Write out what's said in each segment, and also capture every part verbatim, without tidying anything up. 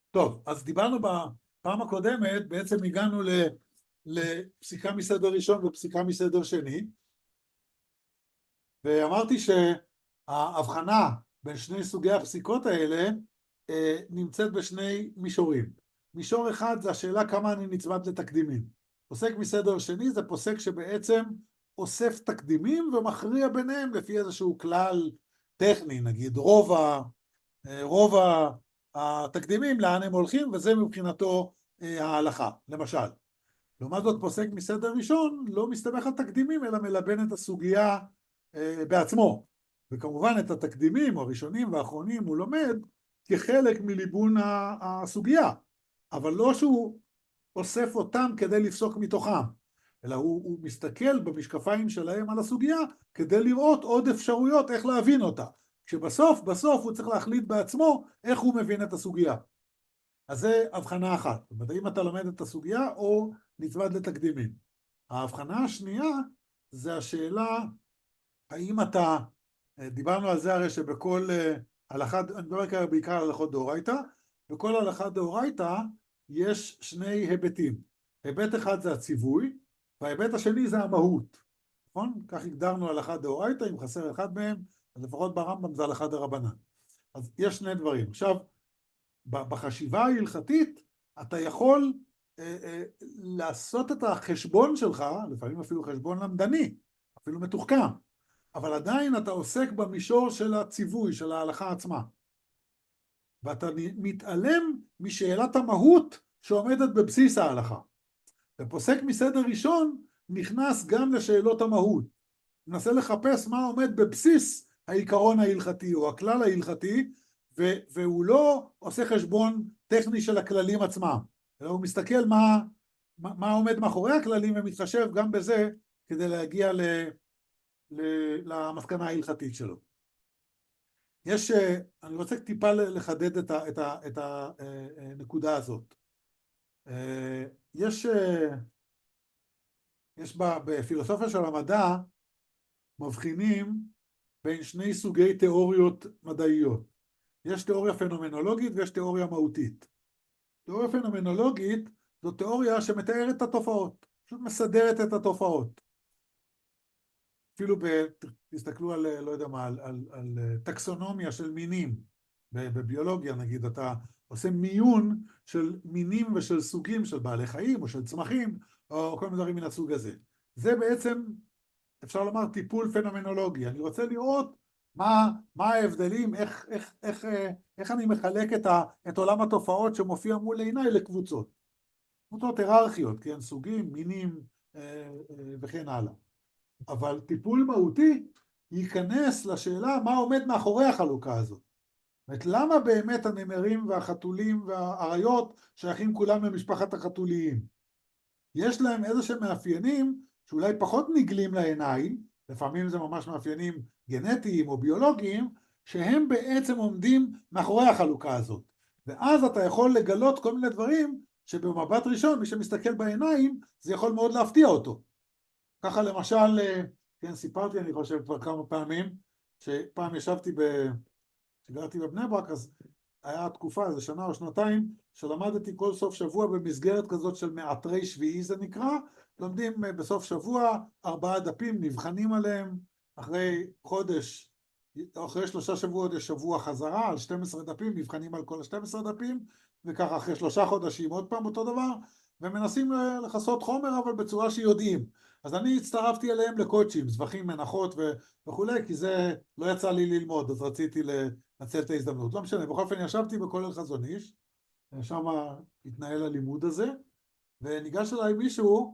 טוב, אז דיברנו בפעם הקודמת, בעצם הגענו ל, לפסיקה מסדר ראשון ופסיקה מסדר שני, ואמרתי שההבחנה בין שני סוגי הפסיקות האלה אה, נמצאת בשני מישורים. מישור אחד זה השאלה כמה אני נצמד לתקדימים. פוסק מסדר שני זה פוסק שבעצם אוסף תקדימים ומכריע ביניהם לפי איזשהו כלל טכני, נגיד רוב, ה, רוב התקדימים לאן הם הולכים, וזה מבחינתו אה, ההלכה, למשל. לעומת זאת פוסק מסדר ראשון לא מסתמך על תקדימים אלא מלבן את הסוגיה אה, בעצמו, וכמובן את התקדימים הראשונים והאחרונים הוא לומד כחלק מליבון הסוגיה, אבל לא שהוא אוסף אותם כדי לפסוק מתוכם, אלא הוא, הוא מסתכל במשקפיים שלהם על הסוגיה כדי לראות עוד אפשרויות איך להבין אותה, כשבסוף בסוף הוא צריך להחליט בעצמו איך הוא מבין את הסוגיה. אז זה הבחנה אחת, זאת אומרת, האם אתה לומד את הסוגיה או נצמד לתקדימים. ההבחנה השנייה זה השאלה האם אתה, דיברנו על זה הרי שבכל הלכה, אני מדבר בעיקר על הלכות דאורייתא, בכל הלכה דאורייתא יש שני היבטים. היבט אחד זה הציווי, וההיבט השני זה המהות. נכון? כך הגדרנו הלכה דאורייתא, אם חסר אחד מהם, אז לפחות ברמב"ם זה הלכה דרבנן. אז יש שני דברים. עכשיו, בחשיבה ההלכתית אתה יכול אה, אה, לעשות את החשבון שלך, לפעמים אפילו חשבון למדני, אפילו מתוחכם, אבל עדיין אתה עוסק במישור של הציווי, של ההלכה עצמה. ואתה מתעלם משאלת המהות שעומדת בבסיס ההלכה. ופוסק מסדר ראשון נכנס גם לשאלות המהות. מנסה לחפש מה עומד בבסיס העיקרון ההלכתי או הכלל ההלכתי, והוא לא עושה חשבון טכני של הכללים עצמם, אלא הוא מסתכל מה, מה, מה עומד מאחורי הכללים ומתחשב גם בזה כדי להגיע ל, ל, למסקנה ההלכתית שלו. יש, אני רוצה טיפה לחדד את, ה, את, ה, את הנקודה הזאת. יש, יש בפילוסופיה של המדע מבחינים בין שני סוגי תיאוריות מדעיות. יש תיאוריה פנומנולוגית ויש תיאוריה מהותית. תיאוריה פנומנולוגית זו תיאוריה שמתארת את התופעות, פשוט מסדרת את התופעות. אפילו ב... תסתכלו על, לא יודע מה, על, על, על טקסונומיה של מינים, בביולוגיה נגיד, אתה עושה מיון של מינים ושל סוגים של בעלי חיים או של צמחים, או כל מיני דברים מן הסוג הזה. זה בעצם, אפשר לומר, טיפול פנומנולוגי. אני רוצה לראות מה, מה ההבדלים, איך, איך, איך, איך אני מחלק את, ה, את עולם התופעות שמופיע מול עיניי לקבוצות. קבוצות היררכיות, כן, סוגים, מינים אה, אה, וכן הלאה. אבל טיפול מהותי ייכנס לשאלה מה עומד מאחורי החלוקה הזאת. זאת אומרת, למה באמת הנמרים והחתולים והאריות שייכים כולם למשפחת החתוליים? יש להם איזה שהם מאפיינים שאולי פחות נגלים לעיניים, לפעמים זה ממש מאפיינים גנטיים או ביולוגיים, שהם בעצם עומדים מאחורי החלוקה הזאת. ואז אתה יכול לגלות כל מיני דברים שבמבט ראשון, מי שמסתכל בעיניים, זה יכול מאוד להפתיע אותו. ככה למשל, כן, סיפרתי, אני חושב כבר כמה פעמים, שפעם ישבתי ב... שגרתי בבני ברק, אז היה תקופה, איזה שנה או שנתיים, שלמדתי כל סוף שבוע במסגרת כזאת של מעטרי שביעי זה נקרא, לומדים בסוף שבוע ארבעה דפים, נבחנים עליהם, אחרי חודש, אחרי שלושה שבועות יש שבוע חזרה, על שנים עשר דפים, נבחנים על כל ה-שנים עשר דפים, וככה אחרי שלושה חודשים עוד פעם אותו דבר, ומנסים לחסות חומר, אבל בצורה שיודעים. אז אני הצטרפתי אליהם לקודשים, זבחים, מנחות וכולי, כי זה לא יצא לי ללמוד, אז רציתי לנצל את ההזדמנות. לא משנה, בכל אופן ישבתי בכולל חזון איש, שם התנהל הלימוד הזה, וניגש אליי מישהו,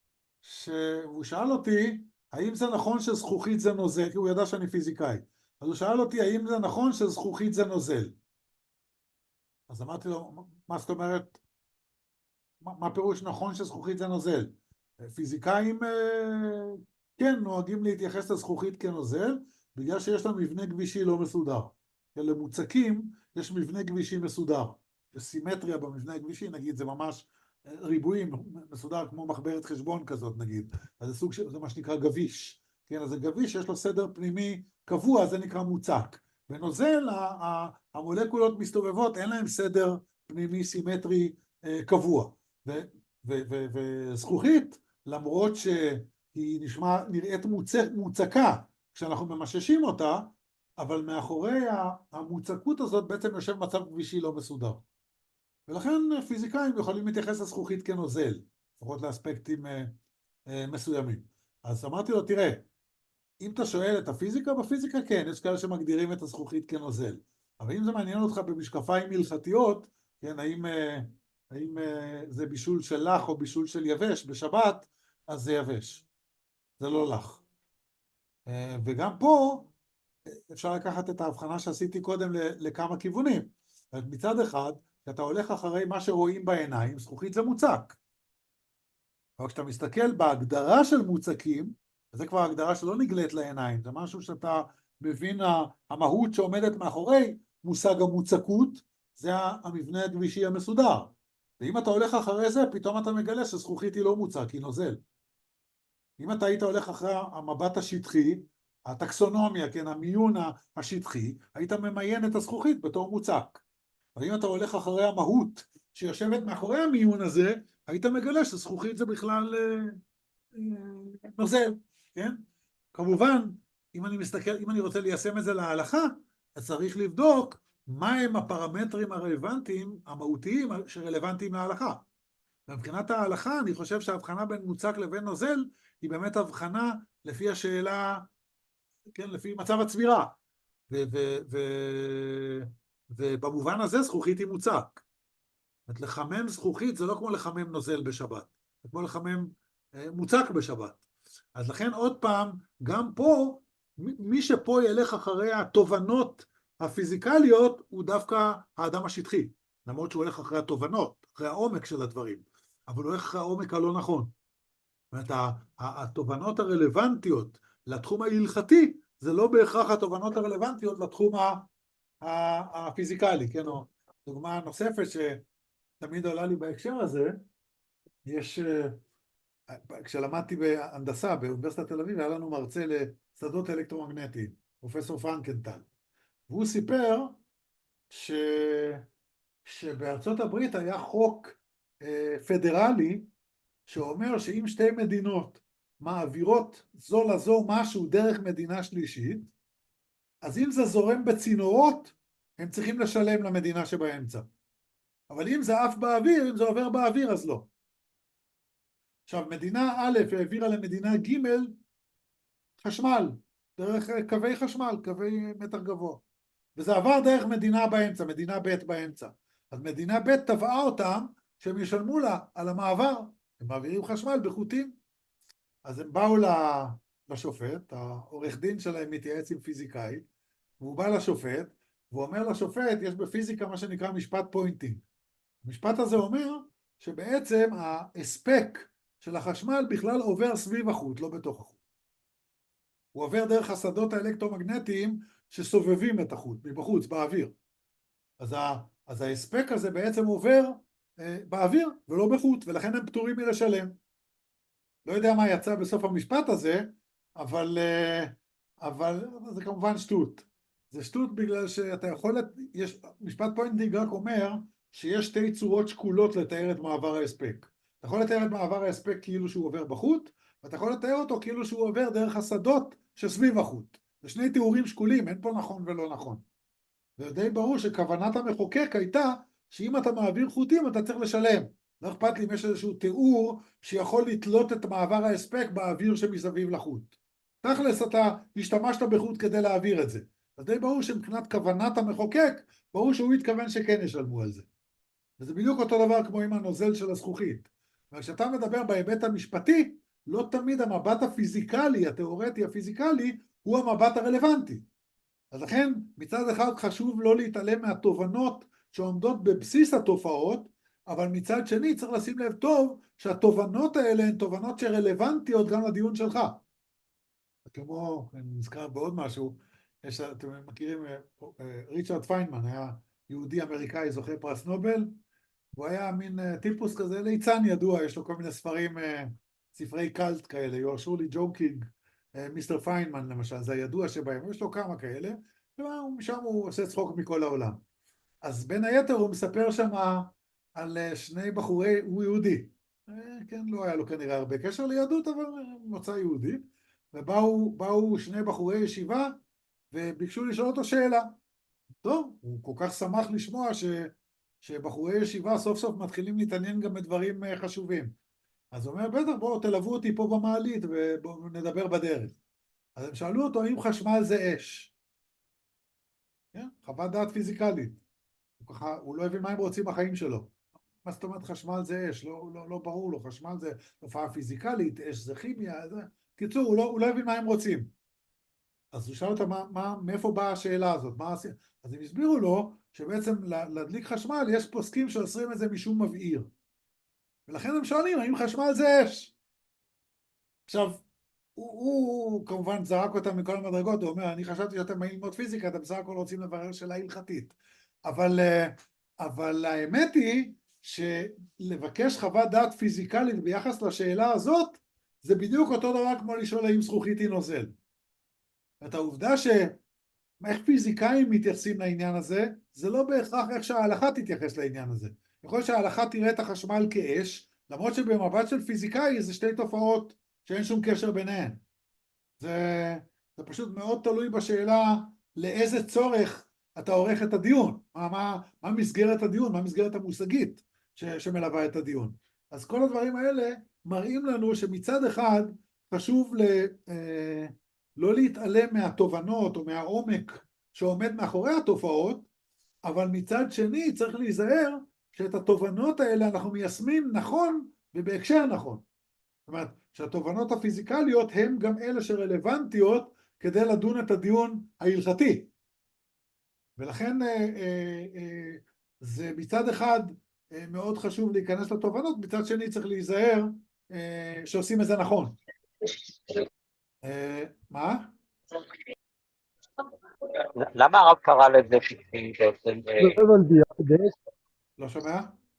שהוא שאל אותי, האם זה נכון שזכוכית זה נוזל, כי הוא ידע שאני פיזיקאי, אז הוא שאל אותי, האם זה נכון שזכוכית זה נוזל? אז אמרתי לו, מה זאת אומרת, מה, מה פירוש נכון שזכוכית זה נוזל? פיזיקאים כן נוהגים להתייחס לזכוכית כנוזל בגלל שיש לה מבנה גבישי לא מסודר. למוצקים יש מבנה גבישי מסודר, יש סימטריה במבנה הגבישי, נגיד זה ממש ריבועים מסודר כמו מחברת חשבון כזאת נגיד, אז זה סוג של, זה מה שנקרא גביש, כן, אז הגביש יש לו סדר פנימי קבוע, זה נקרא מוצק. ונוזל, המולקולות מסתובבות, אין להם סדר פנימי סימטרי קבוע. וזכוכית, למרות שהיא נשמע, נראית מוצק, מוצקה כשאנחנו ממששים אותה, אבל מאחורי המוצקות הזאת בעצם יושב מצב כבישי לא מסודר. ולכן פיזיקאים יכולים להתייחס לזכוכית כנוזל, לפחות לאספקטים מסוימים. אז אמרתי לו, תראה, אם אתה שואל את הפיזיקה, בפיזיקה כן, יש כאלה שמגדירים את הזכוכית כנוזל. אבל אם זה מעניין אותך במשקפיים הלכתיות, כן, האם, האם זה בישול של לח או בישול של יבש בשבת, אז זה יבש. זה לא לח. וגם פה אפשר לקחת את ההבחנה שעשיתי קודם לכמה כיוונים. מצד אחד, כשאתה הולך אחרי מה שרואים בעיניים, זכוכית זה מוצק. אבל כשאתה מסתכל בהגדרה של מוצקים, זה כבר הגדרה שלא נגלית לעיניים, זה משהו שאתה מבין, המהות שעומדת מאחורי מושג המוצקות, זה המבנה הגבישי המסודר. ואם אתה הולך אחרי זה, פתאום אתה מגלה שזכוכית היא לא מוצק, היא נוזל. אם אתה היית הולך אחרי המבט השטחי, הטקסונומיה, כן, המיון השטחי, היית ממיין את הזכוכית בתור מוצק. אבל אם אתה הולך אחרי המהות שיושבת מאחורי המיון הזה, היית מגלה שזכוכית זה בכלל נוזל, כן? כמובן, אם אני מסתכל, אם אני רוצה ליישם את זה להלכה, אז צריך לבדוק מהם הפרמטרים הרלוונטיים, המהותיים שרלוונטיים להלכה. מבחינת ההלכה, אני חושב שההבחנה בין מוצק לבין נוזל, היא באמת הבחנה לפי השאלה, כן, לפי מצב הצבירה. ובמובן הזה זכוכית היא מוצק. זאת לחמם זכוכית זה לא כמו לחמם נוזל בשבת, זה כמו לחמם מוצק בשבת. אז לכן עוד פעם, גם פה, מי שפה ילך אחרי התובנות הפיזיקליות, הוא דווקא האדם השטחי, למרות שהוא הולך אחרי התובנות, אחרי העומק של הדברים, אבל הוא הולך אחרי העומק הלא נכון. זאת אומרת, התובנות הרלוונטיות לתחום ההלכתי, זה לא בהכרח התובנות הרלוונטיות לתחום הפיזיקלי, כן? או דוגמה נוספת שתמיד עולה לי בהקשר הזה, יש, כשלמדתי בהנדסה באוניברסיטת תל אביב, היה לנו מרצה לשדות אלקטרומגנטיים, פרופסור פרנקנטל, והוא סיפר ש... שבארצות הברית היה חוק אה, פדרלי, שאומר שאם שתי מדינות מעבירות זו לזו משהו דרך מדינה שלישית, אז אם זה זורם בצינורות, הם צריכים לשלם למדינה שבאמצע. אבל אם זה עף באוויר, אם זה עובר באוויר, אז לא. עכשיו, מדינה א' העבירה למדינה ג' חשמל, דרך קווי חשמל, קווי מתח גבוה. וזה עבר דרך מדינה באמצע, מדינה ב' באמצע. אז מדינה ב' תבעה אותם שהם ישלמו לה על המעבר. הם מעבירים חשמל בחוטים. אז הם באו לשופט, העורך דין שלהם מתייעץ עם פיזיקאי, והוא בא לשופט, והוא אומר לשופט, יש בפיזיקה מה שנקרא משפט פוינטינג. המשפט הזה אומר שבעצם ההספק של החשמל בכלל עובר סביב החוט, לא בתוך החוט. הוא עובר דרך השדות האלקטרומגנטיים שסובבים את החוט, מבחוץ, באוויר. אז, ה, אז ההספק הזה בעצם עובר אה, באוויר ולא בחוט, ולכן הם פטורים מלשלם. לא יודע מה יצא בסוף המשפט הזה, אבל, אה, אבל זה כמובן שטות. זה שטות בגלל שאתה יכול, יש, משפט פוינטינג רק אומר שיש שתי צורות שקולות לתאר את מעבר ההספק. אתה יכול לתאר את מעבר ההספק כאילו שהוא עובר בחוט, ואתה יכול לתאר אותו כאילו שהוא עובר דרך השדות שסביב החוט. זה שני תיאורים שקולים, אין פה נכון ולא נכון. ודי ברור שכוונת המחוקק הייתה שאם אתה מעביר חוטים אתה צריך לשלם. לא אכפת לי אם יש איזשהו תיאור שיכול לתלות את מעבר ההספק באוויר שמסביב לחוט. תכלס אתה השתמשת בחוט כדי להעביר את זה. אז די ברור שמבחינת כוונת המחוקק, ברור שהוא התכוון שכן ישלמו על זה. וזה בדיוק אותו דבר כמו עם הנוזל של הזכוכית. וכשאתה מדבר בהיבט המשפטי, לא תמיד המבט הפיזיקלי, התיאורטי הפיזיקלי, הוא המבט הרלוונטי. אז לכן, מצד אחד חשוב לא להתעלם מהתובנות שעומדות בבסיס התופעות, אבל מצד שני צריך לשים לב טוב שהתובנות האלה הן תובנות שרלוונטיות גם לדיון שלך. כמו, אני נזכר בעוד משהו, יש, אתם מכירים, ריצ'רד פיינמן היה יהודי אמריקאי זוכה פרס נובל, הוא היה מין טיפוס כזה, ליצן ידוע, יש לו כל מיני ספרים, ספרי קלט כאלה, You are surely joking, מיסטר פיינמן למשל, זה הידוע שבהם, יש לו כמה כאלה, ומשם הוא עושה צחוק מכל העולם. אז בין היתר הוא מספר שם על שני בחורי, הוא יהודי, כן, לא היה לו כנראה הרבה קשר ליהדות, אבל מוצא יהודי, ובאו שני בחורי ישיבה וביקשו לשאול אותו שאלה. טוב, הוא כל כך שמח לשמוע ש, שבחורי ישיבה סוף סוף מתחילים להתעניין גם בדברים חשובים. אז הוא אומר, בטח, בואו תלוו אותי פה במעלית ובואו נדבר בדרך. אז הם שאלו אותו, האם חשמל זה אש? כן? חוות דעת פיזיקלית. הוא, ככה, הוא לא הבין מה הם רוצים בחיים שלו. מה זאת אומרת חשמל זה אש? לא, לא, לא ברור לו, חשמל זה תופעה פיזיקלית, אש זה כימיה. זה... קיצור, הוא לא, הוא לא הבין מה הם רוצים. אז הוא שאל אותם, מה, מה, מאיפה באה השאלה הזאת? מה עשי... אז הם הסבירו לו שבעצם להדליק חשמל יש פוסקים שאוסרים את זה משום מבעיר. ולכן הם שואלים, האם חשמל זה אש? עכשיו, הוא, הוא, הוא כמובן זרק אותם מכל המדרגות, הוא אומר, אני חשבתי שאתם באים ללמוד פיזיקה, אתם בסך הכל רוצים לברר שאלה הלכתית. אבל, אבל האמת היא שלבקש חוות דעת פיזיקלית ביחס לשאלה הזאת, זה בדיוק אותו דבר כמו לשאול האם זכוכית היא נוזל. את העובדה ש... איך פיזיקאים מתייחסים לעניין הזה, זה לא בהכרח איך שההלכה תתייחס לעניין הזה. יכול להיות שההלכה תראה את החשמל כאש, למרות שבמבט של פיזיקאי זה שתי תופעות שאין שום קשר ביניהן. זה, זה פשוט מאוד תלוי בשאלה לאיזה צורך אתה עורך את הדיון, מה, מה, מה מסגרת הדיון, מה מסגרת המושגית ש, שמלווה את הדיון. אז כל הדברים האלה מראים לנו שמצד אחד חשוב ל... אה, לא להתעלם מהתובנות או מהעומק שעומד מאחורי התופעות, אבל מצד שני צריך להיזהר שאת התובנות האלה אנחנו מיישמים נכון ובהקשר נכון. זאת אומרת, שהתובנות הפיזיקליות הן גם אלה שרלוונטיות כדי לדון את הדיון ההלכתי. ולכן אה, אה, אה, זה מצד אחד אה, מאוד חשוב להיכנס לתובנות, מצד שני צריך להיזהר אה, שעושים את זה נכון. מה? למה הרב קרא לזה שטחי בעצם? לא שומע?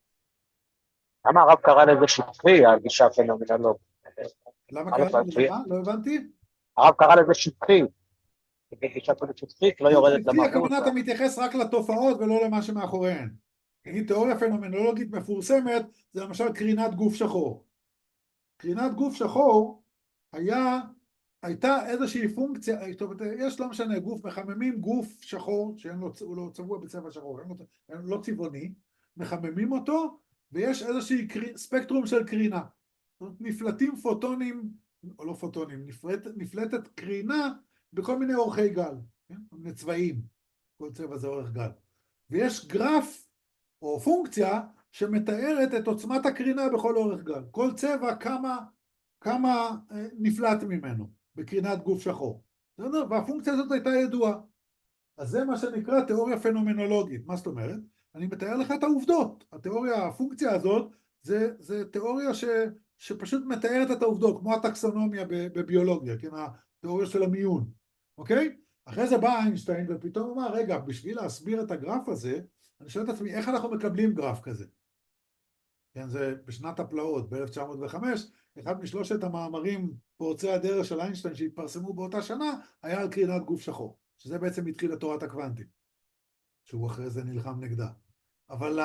למה הרב קרא לזה שטחי, הגישה הפנומנולוגית? למה קרא לזה מה? לא הבנתי? הרב קרא לזה שטחי. גישה שטחית לא יורדת למהות. שטחי הכוונה אתה מתייחס רק לתופעות ולא למה שמאחוריהן. נגיד תיאוריה פנומנולוגית מפורסמת זה למשל קרינת גוף שחור. קרינת גוף שחור היה הייתה איזושהי פונקציה, יש לא משנה, גוף, מחממים גוף שחור, שהוא לא צבוע בצבע שחור, הוא לא צבעוני, מחממים אותו, ויש איזושהי ספקטרום של קרינה. נפלטים פוטונים, או לא פוטונים, נפלט, נפלטת קרינה בכל מיני אורכי גל, כן? מיני צבעים, כל צבע זה אורך גל. ויש גרף או פונקציה שמתארת את עוצמת הקרינה בכל אורך גל. כל צבע כמה, כמה נפלט ממנו. בקרינת גוף שחור. והפונקציה הזאת הייתה ידועה. אז זה מה שנקרא תיאוריה פנומנולוגית. מה זאת אומרת? אני מתאר לך את העובדות. התיאוריה, הפונקציה הזאת, זה, זה תיאוריה ש, שפשוט מתארת את העובדות, כמו הטקסונומיה בביולוגיה, כן? התיאוריה של המיון. אוקיי? אחרי זה בא איינשטיין ופתאום אמר, רגע, בשביל להסביר את הגרף הזה, אני שואל את עצמי, איך אנחנו מקבלים גרף כזה? כן, זה בשנת הפלאות, ב-אלף תשע מאות וחמש, אחד משלושת המאמרים פורצי הדרך של איינשטיין שהתפרסמו באותה שנה, היה על קרינת גוף שחור, שזה בעצם התחיל את תורת הקוונטים, שהוא אחרי זה נלחם נגדה. אבל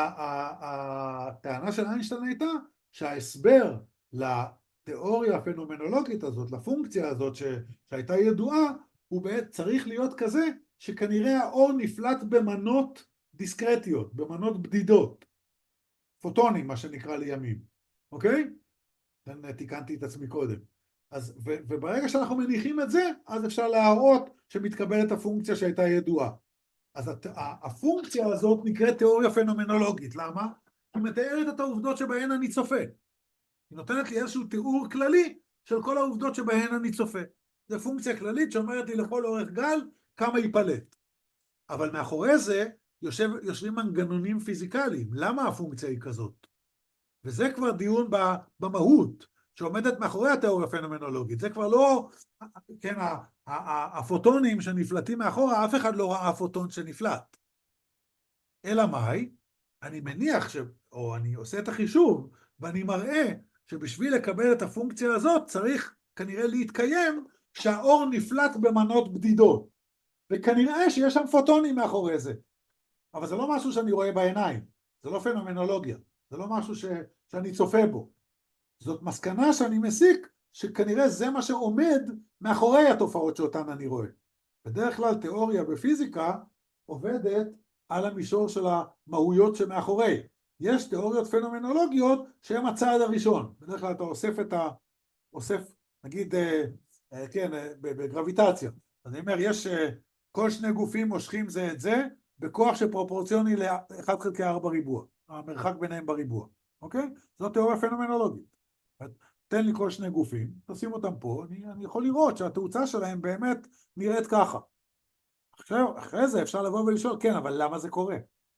הטענה של איינשטיין הייתה שההסבר לתיאוריה הפנומנולוגית הזאת, לפונקציה הזאת שהייתה ידועה, הוא בעצם צריך להיות כזה שכנראה האור נפלט במנות דיסקרטיות, במנות בדידות. פוטונים, מה שנקרא לימים, אוקיי? תיקנתי את עצמי קודם. אז, ו, וברגע שאנחנו מניחים את זה, אז אפשר להראות שמתקבלת הפונקציה שהייתה ידועה. אז הת, הפונקציה הזאת נקראת תיאוריה פנומנולוגית. למה? היא מתארת את העובדות שבהן אני צופה. היא נותנת לי איזשהו תיאור כללי של כל העובדות שבהן אני צופה. זו פונקציה כללית שאומרת לי לכל אורך גל כמה ייפלט. אבל מאחורי זה, יושב, יושבים מנגנונים פיזיקליים. למה הפונקציה היא כזאת? וזה כבר דיון במהות, שעומדת מאחורי התיאוריה הפנומנולוגית. זה כבר לא, כן, הפוטונים שנפלטים מאחורה, אף אחד לא ראה פוטון שנפלט. אלא מאי? אני מניח, ש, או אני עושה את החישוב, ואני מראה שבשביל לקבל את הפונקציה הזאת, צריך כנראה להתקיים שהאור נפלט במנות בדידות. וכנראה שיש שם פוטונים מאחורי זה. אבל זה לא משהו שאני רואה בעיניים, זה לא פנומנולוגיה, זה לא משהו ש, שאני צופה בו. זאת מסקנה שאני מסיק שכנראה זה מה שעומד מאחורי התופעות שאותן אני רואה. בדרך כלל תיאוריה בפיזיקה עובדת על המישור של המהויות שמאחורי. יש תיאוריות פנומנולוגיות שהן הצעד הראשון. בדרך כלל אתה אוסף את ה... אוסף, נגיד, אה, אה, כן, אה, בגרביטציה. אז אני אומר, יש אה, כל שני גופים מושכים זה את זה, בכוח שפרופורציוני ל-אחד חלקי ארבע ריבוע. המרחק ביניהם בריבוע. אוקיי? זאת תיאוריה פנומנולוגית. תן לי כל שני גופים, תשים אותם פה, אני, אני יכול לראות שהתאוצה שלהם באמת נראית ככה. אחרי, אחרי זה אפשר לבוא ולשאול, כן, אבל למה זה קורה?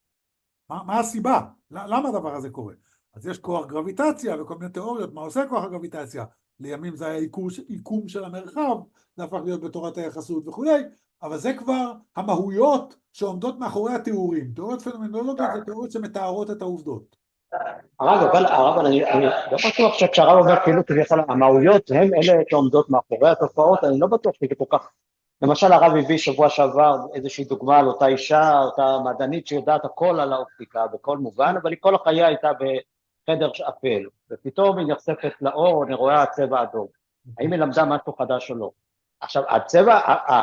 מה, מה הסיבה? למה הדבר הזה קורה? אז יש כוח גרביטציה וכל מיני תיאוריות, מה עושה כוח הגרביטציה? לימים זה היה עיקום של המרחב, זה הפך להיות בתורת היחסות וכו', אבל זה כבר המהויות שעומדות מאחורי התיאורים. תיאוריות פנומנולוגיות זה תיאוריות שמתארות את העובדות. הרב, אבל הרב, אני, אני לא בטוח שכשהרב אומר כאילו כביכול המהויות הם אלה שעומדות מאחורי התופעות, אני לא בטוח שזה כל כך, למשל הרב הביא שבוע שעבר איזושהי דוגמה על אותה אישה, אותה מדענית שיודעת הכל על האופטיקה בכל מובן, אבל היא כל החייה הייתה בחדר אפל, ופתאום היא נחשפת לאור, אני רואה הצבע אדום, האם היא למדה משהו חדש או לא? עכשיו, הצבע,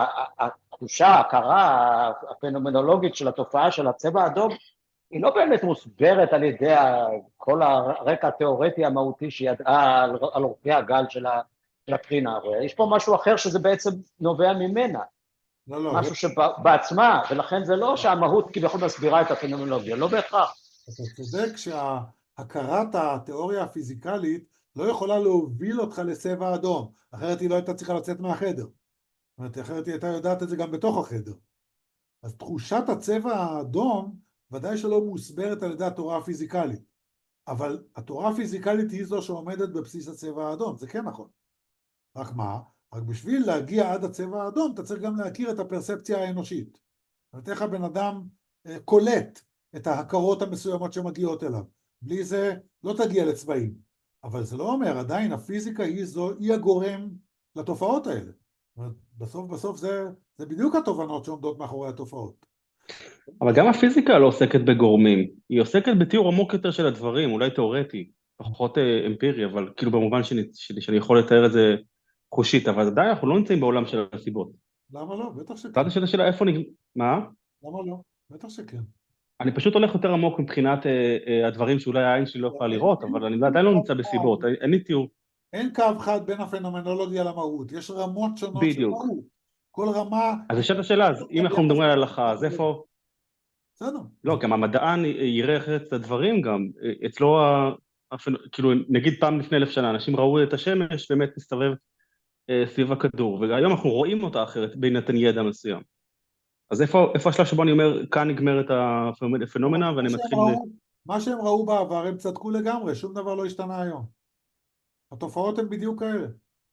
התחושה, ההכרה הפנומנולוגית של התופעה של הצבע האדום, היא לא באמת מוסברת על ידי כל הרקע התיאורטי המהותי שידעה על, על אורכי הגל של הקרינה, הרי יש פה משהו אחר שזה בעצם נובע ממנה, לא, לא, משהו שבעצמה, ולכן זה לא שהמהות כביכול מסבירה את הפנומנולוגיה, לא בהכרח. אתה צודק שהכרת התיאוריה הפיזיקלית לא יכולה להוביל אותך לצבע אדום, אחרת היא לא הייתה צריכה לצאת מהחדר. זאת אומרת, אחרת היא הייתה יודעת את זה גם בתוך החדר. אז תחושת הצבע האדום ודאי שלא מוסברת על ידי התורה הפיזיקלית, אבל התורה הפיזיקלית היא זו שעומדת בבסיס הצבע האדום, זה כן נכון. רק מה? רק בשביל להגיע עד הצבע האדום, אתה צריך גם להכיר את הפרספציה האנושית. זאת אומרת, איך הבן אדם קולט את ההכרות המסוימות שמגיעות אליו. בלי זה לא תגיע לצבעים. אבל זה לא אומר, עדיין הפיזיקה היא זו, היא הגורם לתופעות האלה. זאת אומרת, בסוף בסוף זה, זה בדיוק התובנות שעומדות מאחורי התופעות. אבל גם הפיזיקה לא עוסקת בגורמים, היא עוסקת בתיאור עמוק יותר של הדברים, אולי תיאורטי, פחות אמפירי, אבל כאילו במובן שאני, שאני, שאני יכול לתאר את זה חושית, אבל עדיין אנחנו לא נמצאים בעולם של הסיבות. למה לא? בטח שכן. זאת השאלה שלה איפה נגמר, מה? למה לא? בטח שכן. אני פשוט הולך יותר עמוק מבחינת אה, אה, הדברים שאולי העין שלי לא יכולה לראות, אבל אני עדיין לא נמצא בסיבות, אין לי תיאור. אין קו חד בין הפנומנולוגיה למהות, יש רמות שונות של בדיוק. מהות. כל רמה... אז נשאלת השאלה, אז אם אנחנו מדברים על הלכה, אז איפה... בסדר. לא, גם המדען יראה אחרת את הדברים גם, אצלו, כאילו נגיד פעם לפני אלף שנה, אנשים ראו את השמש באמת מסתובב סביב הכדור, והיום אנחנו רואים אותה אחרת בהינתן ידע מסוים. אז איפה, איפה השלב שבו אני אומר, כאן נגמרת הפנומנה ואני מתחיל... ראו, מה שהם ראו בעבר הם צדקו לגמרי, שום דבר לא השתנה היום. התופעות הן בדיוק כאלה.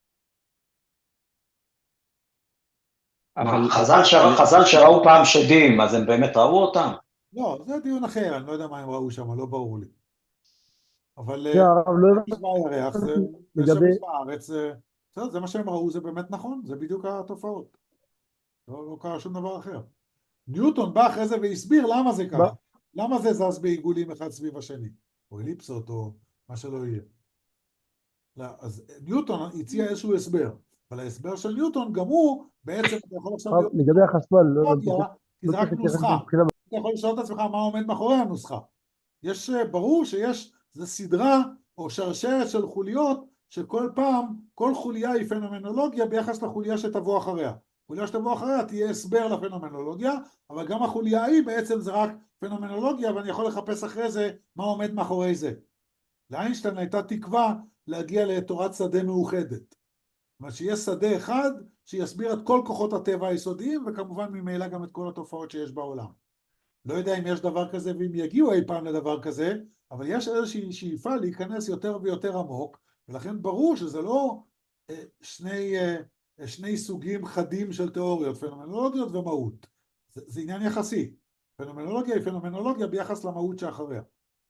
אבל... חז"ל, ש... חז"ל שראו פעם שדים, אז הם באמת ראו אותם? לא, זה דיון אחר, אני לא יודע מה הם ראו שם, לא ברור לי. אבל... זה הירח, זה... לגבי... בארץ, זה... זה מה שהם ראו, זה באמת נכון, זה בדיוק התופעות. לא, לא קרה שום דבר אחר. ניוטון בא אחרי זה והסביר למה זה קרה. למה זה זז בעיגולים אחד סביב השני, או אליפסות, או מה שלא יהיה. לא, אז ניוטון הציע איזשהו הסבר, אבל ההסבר של ניוטון גם הוא בעצם, אתה יכול עכשיו להיות... לגבי החשמל, לא... כי זה רק נוסחה. אתה יכול לשאול את עצמך מה עומד מאחורי הנוסחה. יש, ברור שיש, זה סדרה או שרשרת של חוליות, שכל פעם, כל חוליה היא פנומנולוגיה ביחס לחוליה שתבוא אחריה. חוליה שתבוא אחריה תהיה הסבר לפנומנולוגיה, אבל גם החוליה ההיא בעצם זה רק פנומנולוגיה, ואני יכול לחפש אחרי זה מה עומד מאחורי זה. לאיינשטיין הייתה תקווה להגיע לתורת שדה מאוחדת. זאת אומרת שיהיה שדה אחד שיסביר את כל כוחות הטבע היסודיים, וכמובן ממילא גם את כל התופעות שיש בעולם. לא יודע אם יש דבר כזה ואם יגיעו אי פעם לדבר כזה, אבל יש איזושהי שאיפה להיכנס יותר ויותר עמוק, ולכן ברור שזה לא שני, שני סוגים חדים של תיאוריות, פנומנולוגיות ומהות. זה, זה עניין יחסי. פנומנולוגיה היא פנומנולוגיה ביחס למהות שאחריה.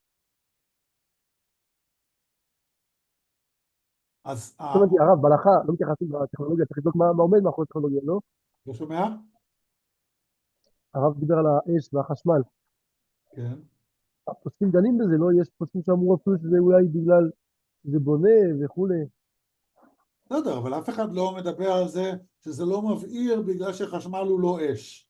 אז... זאת אומרת, הרב, בהלכה, לא מתייחסים לטכנולוגיה, צריך לבדוק מה עומד מאחורי טכנולוגיה, לא? לא שומע? הרב דיבר על האש והחשמל. כן. הפוסקים דנים בזה, לא? יש פוסקים שאמרו אפילו שזה אולי בגלל שזה בונה וכולי. בסדר, אבל אף אחד לא מדבר על זה שזה לא מבעיר בגלל שחשמל הוא לא אש.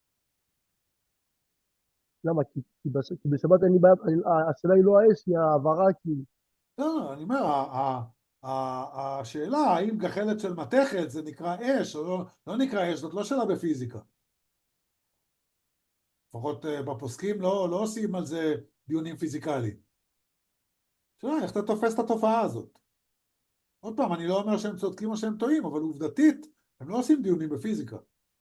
למה? כי, כי, בש, כי בשבת אין לי בעיה, אני- השאלה היא לא האש, היא העברה, כאילו. לא, אני אומר, ה- ה- ה- השאלה האם גחלת של מתכת זה נקרא אש או לא, לא נקרא אש, זאת לא שאלה בפיזיקה. לפחות אה, בפוסקים לא, לא עושים על זה דיונים פיזיקליים. שאלה, איך אתה תופס את התופעה הזאת? עוד פעם, אני לא אומר שהם צודקים או שהם טועים, אבל עובדתית, הם לא עושים דיונים בפיזיקה.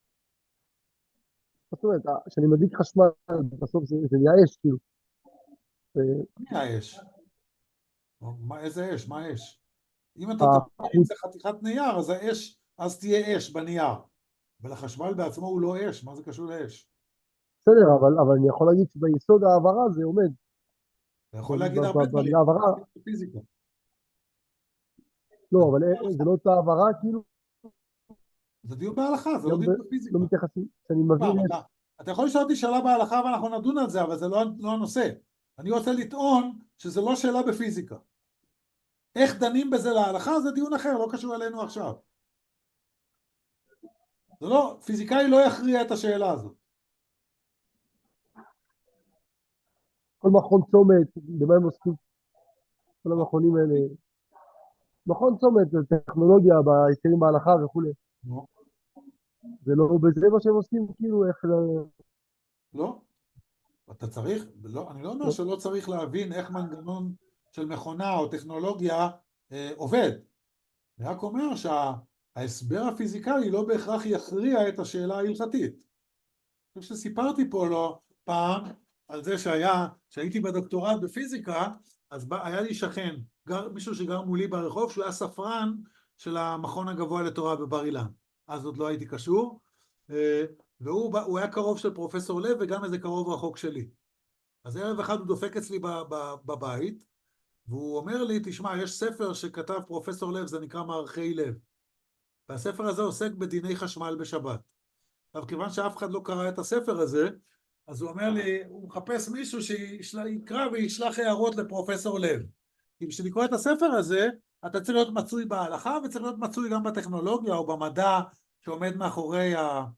זאת אומרת, כשאני מדליק חשמל, בסוף זה, זה נהיה אש, כאילו. אה, מי האש? מה, איזה אש? מה אש? אם אתה תדבר אם החוט, זה חתיכת נייר, אז האש, אז תהיה אש בנייר. אבל החשמל בעצמו הוא לא אש, מה זה קשור לאש? בסדר, אבל, אבל אני יכול להגיד שביסוד העברה זה עומד. אתה יכול ב- להגיד ב- הרבה ב- דברים במילה העברה, בפיזיקה. לא, אבל אה, זה לא אותה העברה, כאילו, זה דיון בהלכה, זה לא גם ב, דיון לא בפיזיקה. מתייחסים, כשאני פעם, מבין אתה, אתה יכול לשאול אותי שאלה בהלכה ואנחנו נדון על זה, אבל זה לא, לא הנושא. אני רוצה לטעון שזה לא שאלה בפיזיקה. איך דנים בזה להלכה זה דיון אחר, לא קשור אלינו עכשיו. זה לא, פיזיקאי לא יכריע את השאלה הזאת. כל מכון צומת, במה הם עוסקים, כל המכונים האלה. מכון צומת זה טכנולוגיה בהיתרים בהלכה וכולי. לא, זה לא בזה מה שהם עושים, כאילו, איך... ל- לא. אתה צריך, לא, אני לא אומר לא. שלא צריך להבין איך מנגנון של מכונה או טכנולוגיה אה, עובד. אני רק אומר שההסבר הפיזיקלי לא בהכרח יכריע את השאלה ההלכתית. אני חושב שסיפרתי פה לו פעם על זה שהיה, שהייתי בדוקטורט בפיזיקה, אז בא, היה לי שכן, גר, מישהו שגר מולי ברחוב, שהוא היה ספרן של המכון הגבוה לתורה בבר אילן. אז עוד לא הייתי קשור, אה, והוא בא, הוא היה קרוב של פרופסור לב וגם איזה קרוב רחוק שלי. אז ערב אחד הוא דופק אצלי בבית, והוא אומר לי, תשמע, יש ספר שכתב פרופסור לב, זה נקרא מערכי לב. והספר הזה עוסק בדיני חשמל בשבת. עכשיו, כיוון שאף אחד לא קרא את הספר הזה, אז הוא אומר לי, הוא מחפש מישהו שיקרא וישלח הערות לפרופסור לב. כי בשביל לקרוא את הספר הזה, אתה צריך להיות מצוי בהלכה, וצריך להיות מצוי גם בטכנולוגיה או במדע שעומד מאחורי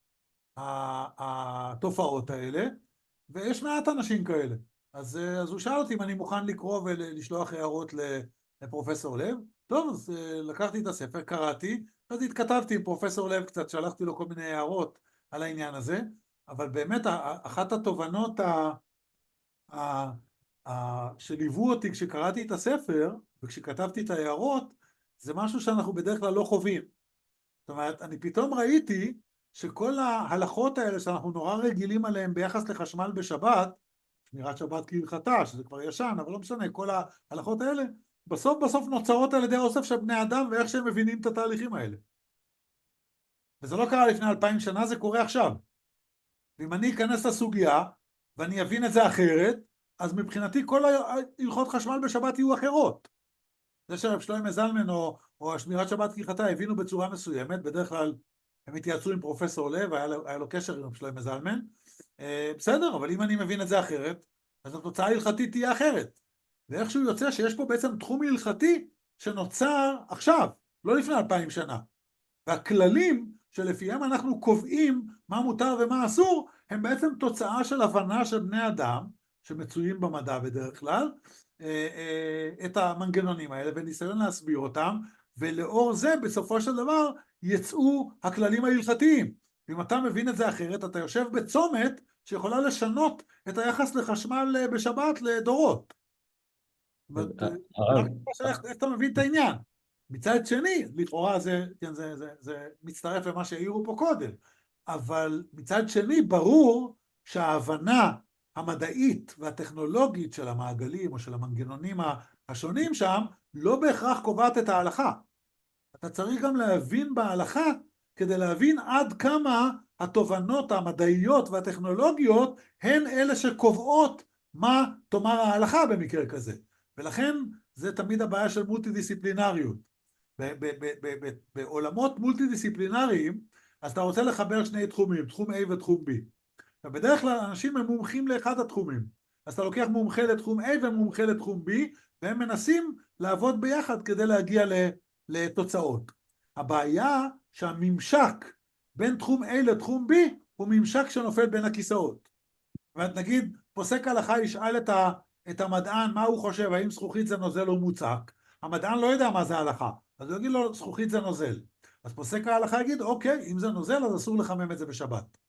התופעות האלה, ויש מעט אנשים כאלה. אז, אז הוא שאל אותי אם אני מוכן לקרוא ולשלוח הערות לפרופסור לב. טוב, אז לקחתי את הספר, קראתי, אז התכתבתי עם פרופסור לב קצת, שלחתי לו כל מיני הערות על העניין הזה, אבל באמת אחת התובנות ה, ה, ה, שליוו אותי כשקראתי את הספר, וכשכתבתי את ההערות, זה משהו שאנחנו בדרך כלל לא חווים. זאת אומרת, אני פתאום ראיתי שכל ההלכות האלה שאנחנו נורא רגילים עליהן ביחס לחשמל בשבת, שמירת שבת כהלכתה, שזה כבר ישן, אבל לא משנה, כל ההלכות האלה, בסוף בסוף נוצרות על ידי אוסף של בני אדם ואיך שהם מבינים את התהליכים האלה. וזה לא קרה לפני אלפיים שנה, זה קורה עכשיו. ואם אני אכנס לסוגיה, ואני אבין את זה אחרת, אז מבחינתי כל ההלכות חשמל בשבת יהיו אחרות. זה שרב שלמה זלמן או, או שמירת שבת כהלכתה הבינו בצורה מסוימת, בדרך כלל הם התייעצו עם פרופסור לב, היה לו, היה לו קשר עם רב שלמה זלמן, אה, בסדר, אבל אם אני מבין את זה אחרת, אז התוצאה ההלכתית תהיה אחרת. ואיכשהו יוצא שיש פה בעצם תחום הלכתי שנוצר עכשיו, לא לפני אלפיים שנה. והכללים שלפיהם אנחנו קובעים מה מותר ומה אסור, הם בעצם תוצאה של הבנה של בני אדם, שמצויים במדע בדרך כלל, את המנגנונים האלה וניסיון להסביר אותם, ולאור זה בסופו של דבר יצאו הכללים ההלכתיים. ואם אתה מבין את זה אחרת, אתה יושב בצומת שיכולה לשנות את היחס לחשמל בשבת לדורות. איך אתה מבין את העניין? מצד שני, לכאורה זה, כן, זה, זה, זה מצטרף למה שהעירו פה קודם, אבל מצד שני ברור שההבנה המדעית והטכנולוגית של המעגלים או של המנגנונים השונים שם לא בהכרח קובעת את ההלכה. אתה צריך גם להבין בהלכה כדי להבין עד כמה התובנות המדעיות והטכנולוגיות הן אלה שקובעות מה תאמר ההלכה במקרה כזה. ולכן זה תמיד הבעיה של מולטי-דיסציפלינריות. בעולמות מולטי-דיסציפלינריים, אז אתה רוצה לחבר שני תחומים, תחום A ותחום B. בדרך כלל אנשים הם מומחים לאחד התחומים. אז אתה לוקח מומחה לתחום A ומומחה לתחום B, והם מנסים לעבוד ביחד כדי להגיע לתוצאות. הבעיה שהממשק בין תחום A לתחום B הוא ממשק שנופל בין הכיסאות. ואת נגיד, פוסק הלכה ישאל את, ה, את המדען מה הוא חושב, האם זכוכית זה נוזל או מוצק. המדען לא יודע מה זה הלכה, אז הוא יגיד לו זכוכית זה נוזל. אז פוסק ההלכה יגיד, אוקיי, אם זה נוזל אז אסור לחמם את זה בשבת.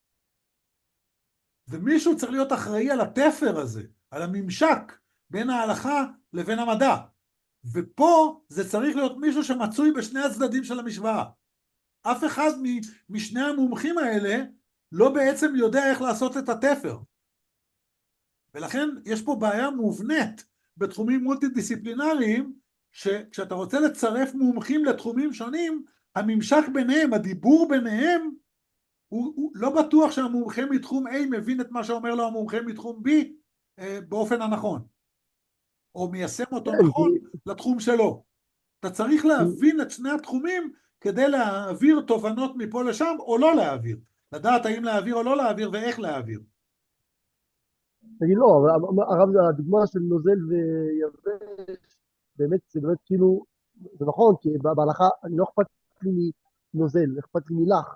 ומישהו צריך להיות אחראי על התפר הזה, על הממשק בין ההלכה לבין המדע. ופה זה צריך להיות מישהו שמצוי בשני הצדדים של המשוואה. אף אחד משני המומחים האלה לא בעצם יודע איך לעשות את התפר. ולכן יש פה בעיה מובנית בתחומים מולטי-דיסציפלינריים, שכשאתה רוצה לצרף מומחים לתחומים שונים, הממשק ביניהם, הדיבור ביניהם, הוא, הוא לא בטוח שהמומחה מתחום A מבין את מה שאומר לו המומחה מתחום B אה, באופן הנכון, או מיישם אותו נכון לתחום שלו. אתה צריך להבין את שני התחומים כדי להעביר תובנות מפה לשם או לא להעביר. לדעת האם להעביר או לא להעביר ואיך להעביר. תגיד לא, אבל הרב, הדוגמה של נוזל ויבש, באמת, זה באמת כאילו, זה נכון, כי בהלכה, אני לא אכפת לי מנוזל, אכפת לי מלח.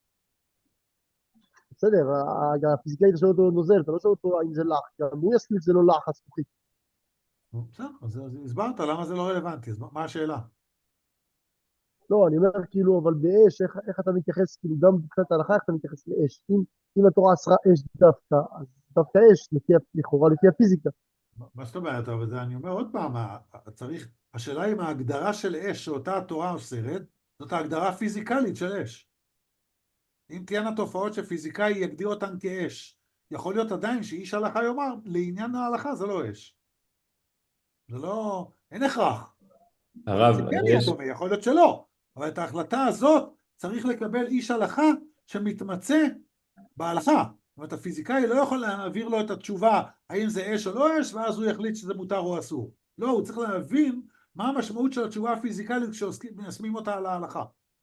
בסדר, הפיזיקאי אתה שואל אותו נוזל, אתה לא שואל אותו אם זה לח, גם הוא יסכים שזה לא לח, הזכוכית. בסדר, אז הסברת למה זה לא רלוונטי, אז מה השאלה? לא, אני אומר כאילו, אבל באש, איך, איך אתה מתייחס, כאילו גם מבחינת ההלכה, איך אתה מתייחס לאש? אם, אם התורה אסרה אש דווקא, אז דווקא אש, לפי, לכאורה לפי הפיזיקה. מה זאת אומרת? אבל זה, אני אומר עוד פעם, צריך, השאלה אם ההגדרה של אש שאותה התורה אוסרת, זאת ההגדרה הפיזיקלית של אש. אם תהיינה תופעות שפיזיקאי יגדיר אותן כאש, יכול להיות עדיין שאיש הלכה יאמר, לעניין ההלכה זה לא אש. זה לא, אין הכרח. הרב, זה כן יש... יהיה דומה, יכול להיות שלא. אבל את ההחלטה הזאת צריך לקבל איש הלכה שמתמצא בהלכה. זאת אומרת, הפיזיקאי לא יכול להעביר לו את התשובה, האם זה אש או לא אש, ואז הוא יחליט שזה מותר או אסור. לא, הוא צריך להבין מה המשמעות של התשובה הפיזיקלית כשמיישמים אותה על ההלכה.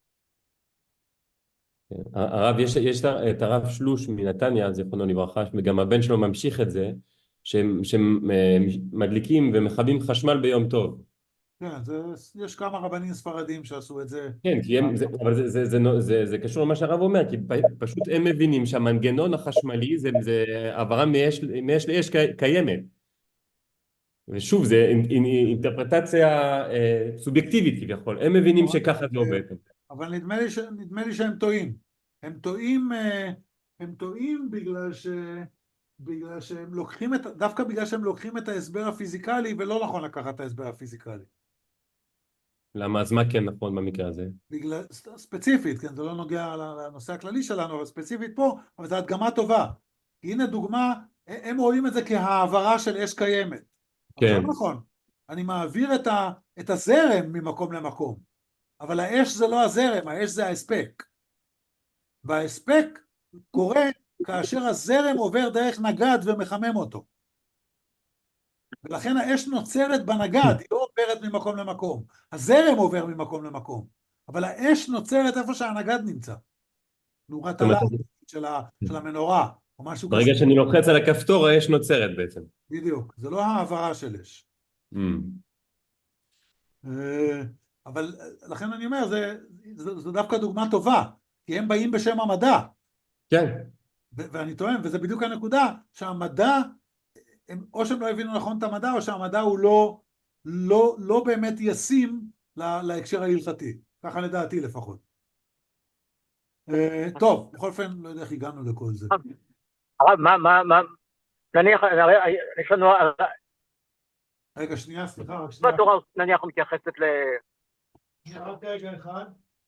הרב, יש, יש את הרב שלוש מנתניה, זיכרונו לברכה, וגם הבן שלו ממשיך את זה, שהם, שהם מדליקים ומכבים חשמל ביום טוב. כן, זה, יש כמה רבנים ספרדים שעשו את זה. כן, כי הם, זה, אבל זה, זה, זה, זה, זה, זה קשור למה שהרב אומר, כי פשוט הם מבינים שהמנגנון החשמלי זה, זה העברה מאש, מאש לאש קיימת. ושוב, זה אינטרפרטציה אה, סובייקטיבית כביכול, הם מבינים שככה זה עובד. אבל נדמה לי, ש, נדמה לי שהם טועים. הם טועים, הם טועים בגלל ש... בגלל שהם לוקחים את, דווקא בגלל שהם לוקחים את ההסבר הפיזיקלי, ולא נכון לקחת את ההסבר הפיזיקלי. למה? אז מה כן נכון במקרה הזה? בגלל, ספציפית, כן, זה לא נוגע לנושא הכללי שלנו, אבל ספציפית פה, אבל זו הדגמה טובה. הנה דוגמה, הם רואים את זה כהעברה של אש קיימת. כן. אבל זה לא נכון. אני מעביר את, ה, את הזרם ממקום למקום. אבל האש זה לא הזרם, האש זה ההספק. וההספק קורה כאשר הזרם עובר דרך נגד ומחמם אותו. ולכן האש נוצרת בנגד, היא לא עוברת ממקום למקום. הזרם עובר ממקום למקום. אבל האש נוצרת איפה שהנגד נמצא. נורת הלב של, של המנורה, או משהו כזה. ברגע שאני לוחץ על הכפתור, האש נוצרת בעצם. בדיוק, זה לא העברה של אש. Mm. אבל לכן אני אומר, זה, זה, זה דווקא דוגמה טובה, כי הם באים בשם המדע. כן. ו- ואני טוען, וזה בדיוק הנקודה, שהמדע, הם, או שהם לא הבינו נכון את המדע, או שהמדע הוא לא, לא, לא באמת ישים לה, להקשר ההלכתי. ככה לדעתי לפחות. Uh, טוב, בכל אופן, לא יודע איך הגענו לכל זה. הרב, מה, מה, מה, נניח, יש לנו... רגע, שנייה, סליחה, רק שנייה. בתורה, נניח, מתייחסת ל... שנייה, רק רגע אחד.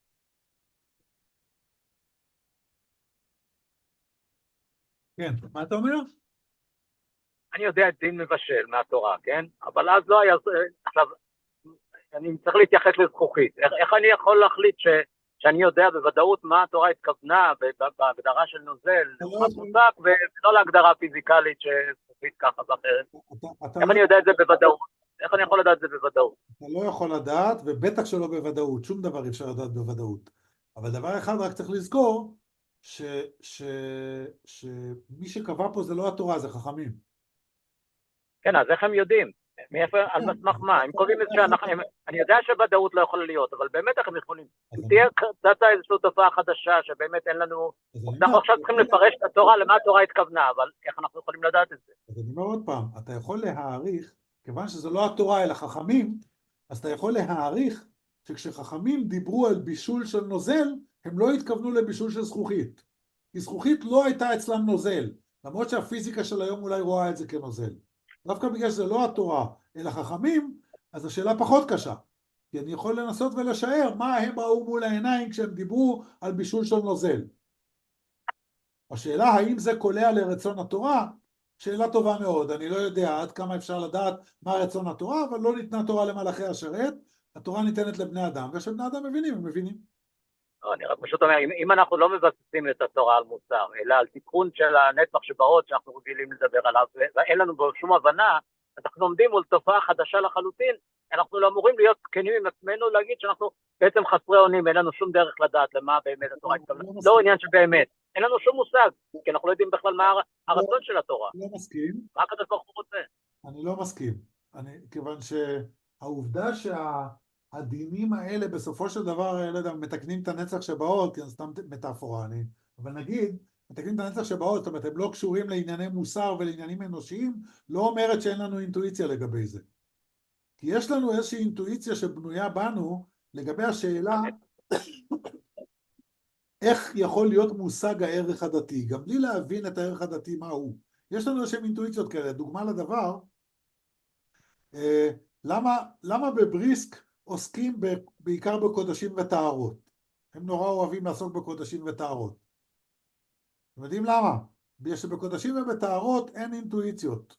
כן, מה אתה אומר? אני יודע את דין מבשל מהתורה, כן? אבל אז לא היה... עכשיו, אני צריך להתייחס לזכוכית. איך, איך אני יכול להחליט ש... שאני יודע בוודאות מה התורה התכוונה בהגדרה של נוזל, מוצק, ולא להגדרה פיזיקלית שזכוכית ככה ואחרת. איך אני יודע את זה בוודאות? איך אני יכול לדעת את זה בוודאות? אתה לא יכול לדעת, ובטח שלא בוודאות, שום דבר אפשר לדעת בוודאות. אבל דבר אחד רק צריך לזכור, ש, ש, שמי שקבע פה זה לא התורה, זה חכמים. כן, אז איך הם יודעים? מאיפה, על מסמך מה? הם קובעים את שאנחנו, אני יודע שוודאות לא יכולה להיות, אבל באמת איך הם יכולים? תהיה קצת איזושהי תופעה חדשה שבאמת אין לנו, אנחנו עכשיו צריכים לפרש את התורה, למה התורה התכוונה, אבל איך אנחנו יכולים לדעת את זה? אז אני אומר עוד פעם, אתה יכול להעריך, כיוון שזה לא התורה אלא חכמים, אז אתה יכול להעריך שכשחכמים דיברו על בישול של נוזל, הם לא התכוונו לבישול של זכוכית. כי זכוכית לא הייתה אצלם נוזל, למרות שהפיזיקה של היום אולי רואה את זה כנוזל. דווקא בגלל שזה לא התורה אלא חכמים, אז השאלה פחות קשה. כי אני יכול לנסות ולשער מה הם ראו מול העיניים כשהם דיברו על בישול של נוזל. השאלה האם זה קולע לרצון התורה, שאלה טובה מאוד. אני לא יודע עד כמה אפשר לדעת מה רצון התורה, אבל לא ניתנה תורה למלאכי השרת, התורה ניתנת לבני אדם, וכשבני אדם מבינים, הם מבינים. לא, אני רק פשוט אומר, אם, אם אנחנו לא מבססים את התורה על מוסר, אלא על תיקון של הנצח שבאות שאנחנו רגילים לדבר עליו, ואין לנו בו שום הבנה, אנחנו עומדים מול תופעה חדשה לחלוטין, אנחנו לא אמורים להיות כנים עם עצמנו להגיד שאנחנו בעצם חסרי אונים, אין לנו שום דרך לדעת למה באמת התורה התכוונה. לא עניין שבאמת, אין לנו שום מושג, כי אנחנו לא יודעים בכלל מה הרצון של התורה. לא מסכים. מה הקדוש ברוך הוא רוצה? אני לא מסכים. אני, כיוון שהעובדה שהדינים האלה בסופו של דבר, לא יודע, מתקנים את הנצח שבאות, כי זה סתם מטאפורה, אני, אבל נגיד, מתקנים את הנצח שבאות, זאת אומרת, הם לא קשורים לענייני מוסר ולעניינים אנושיים, לא אומרת שאין לנו אינטואיציה לגבי זה. כי יש לנו איזושהי אינטואיציה שבנויה בנו לגבי השאלה איך יכול להיות מושג הערך הדתי, גם בלי להבין את הערך הדתי מה הוא. יש לנו איזושהי אינטואיציות כאלה. דוגמה לדבר, למה, למה בבריסק עוסקים בעיקר בקודשים וטהרות? הם נורא אוהבים לעסוק בקודשים וטהרות. אתם יודעים למה? בגלל שבקודשים ובטהרות אין אינטואיציות.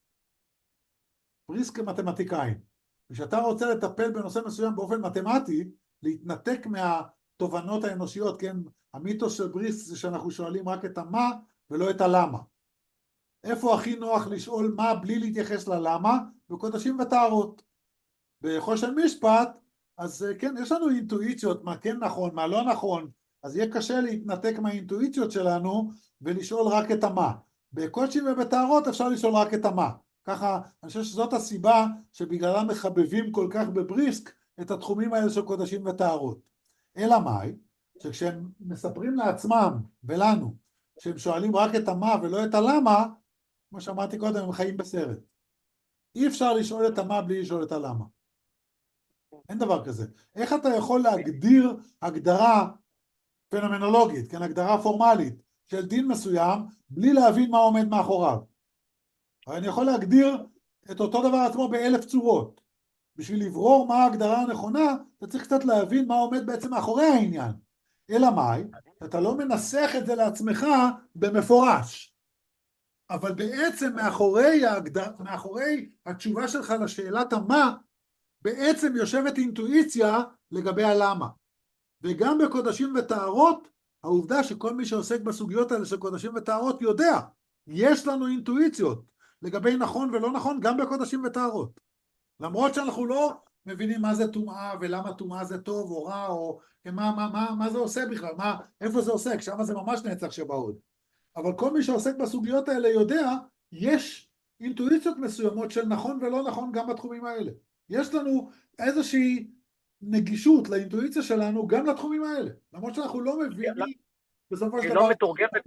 בריסק כמתמטיקאים. כשאתה רוצה לטפל בנושא מסוים באופן מתמטי, להתנתק מהתובנות האנושיות, כן? המיתוס של בריסק זה שאנחנו שואלים רק את המה ולא את הלמה. איפה הכי נוח לשאול מה בלי להתייחס ללמה? בקודשים וטהרות. בחושן משפט, אז כן, יש לנו אינטואיציות, מה כן נכון, מה לא נכון, אז יהיה קשה להתנתק מהאינטואיציות שלנו ולשאול רק את המה. בקודשים ובטהרות אפשר לשאול רק את המה. ככה, אני חושב שזאת הסיבה שבגללה מחבבים כל כך בבריסק את התחומים האלה של קודשים וטהרות. אלא מאי? שכשהם מספרים לעצמם ולנו, שהם שואלים רק את המה ולא את הלמה, כמו שאמרתי קודם, הם חיים בסרט. אי אפשר לשאול את המה בלי לשאול את הלמה. אין דבר כזה. איך אתה יכול להגדיר הגדרה פנומנולוגית, כן, הגדרה פורמלית של דין מסוים, בלי להבין מה עומד מאחוריו? אבל אני יכול להגדיר את אותו דבר עצמו באלף צורות. בשביל לברור מה ההגדרה הנכונה, אתה צריך קצת להבין מה עומד בעצם מאחורי העניין. אלא מאי? אתה לא מנסח את זה לעצמך במפורש. אבל בעצם מאחורי, ההגדר... מאחורי התשובה שלך לשאלת המה, בעצם יושבת אינטואיציה לגבי הלמה. וגם בקודשים וטהרות, העובדה שכל מי שעוסק בסוגיות האלה של קודשים וטהרות יודע, יש לנו אינטואיציות לגבי נכון ולא נכון גם בקודשים וטהרות. למרות שאנחנו לא מבינים מה זה טומאה ולמה טומאה זה טוב או רע, או מה, מה, מה, מה זה עושה בכלל, מה, איפה זה עוסק, שם זה ממש נצח שבעוד. אבל כל מי שעוסק בסוגיות האלה יודע, יש אינטואיציות מסוימות של נכון ולא נכון גם בתחומים האלה. יש לנו איזושהי נגישות לאינטואיציה שלנו גם לתחומים האלה, למרות שאנחנו לא מבינים בסופו של דבר.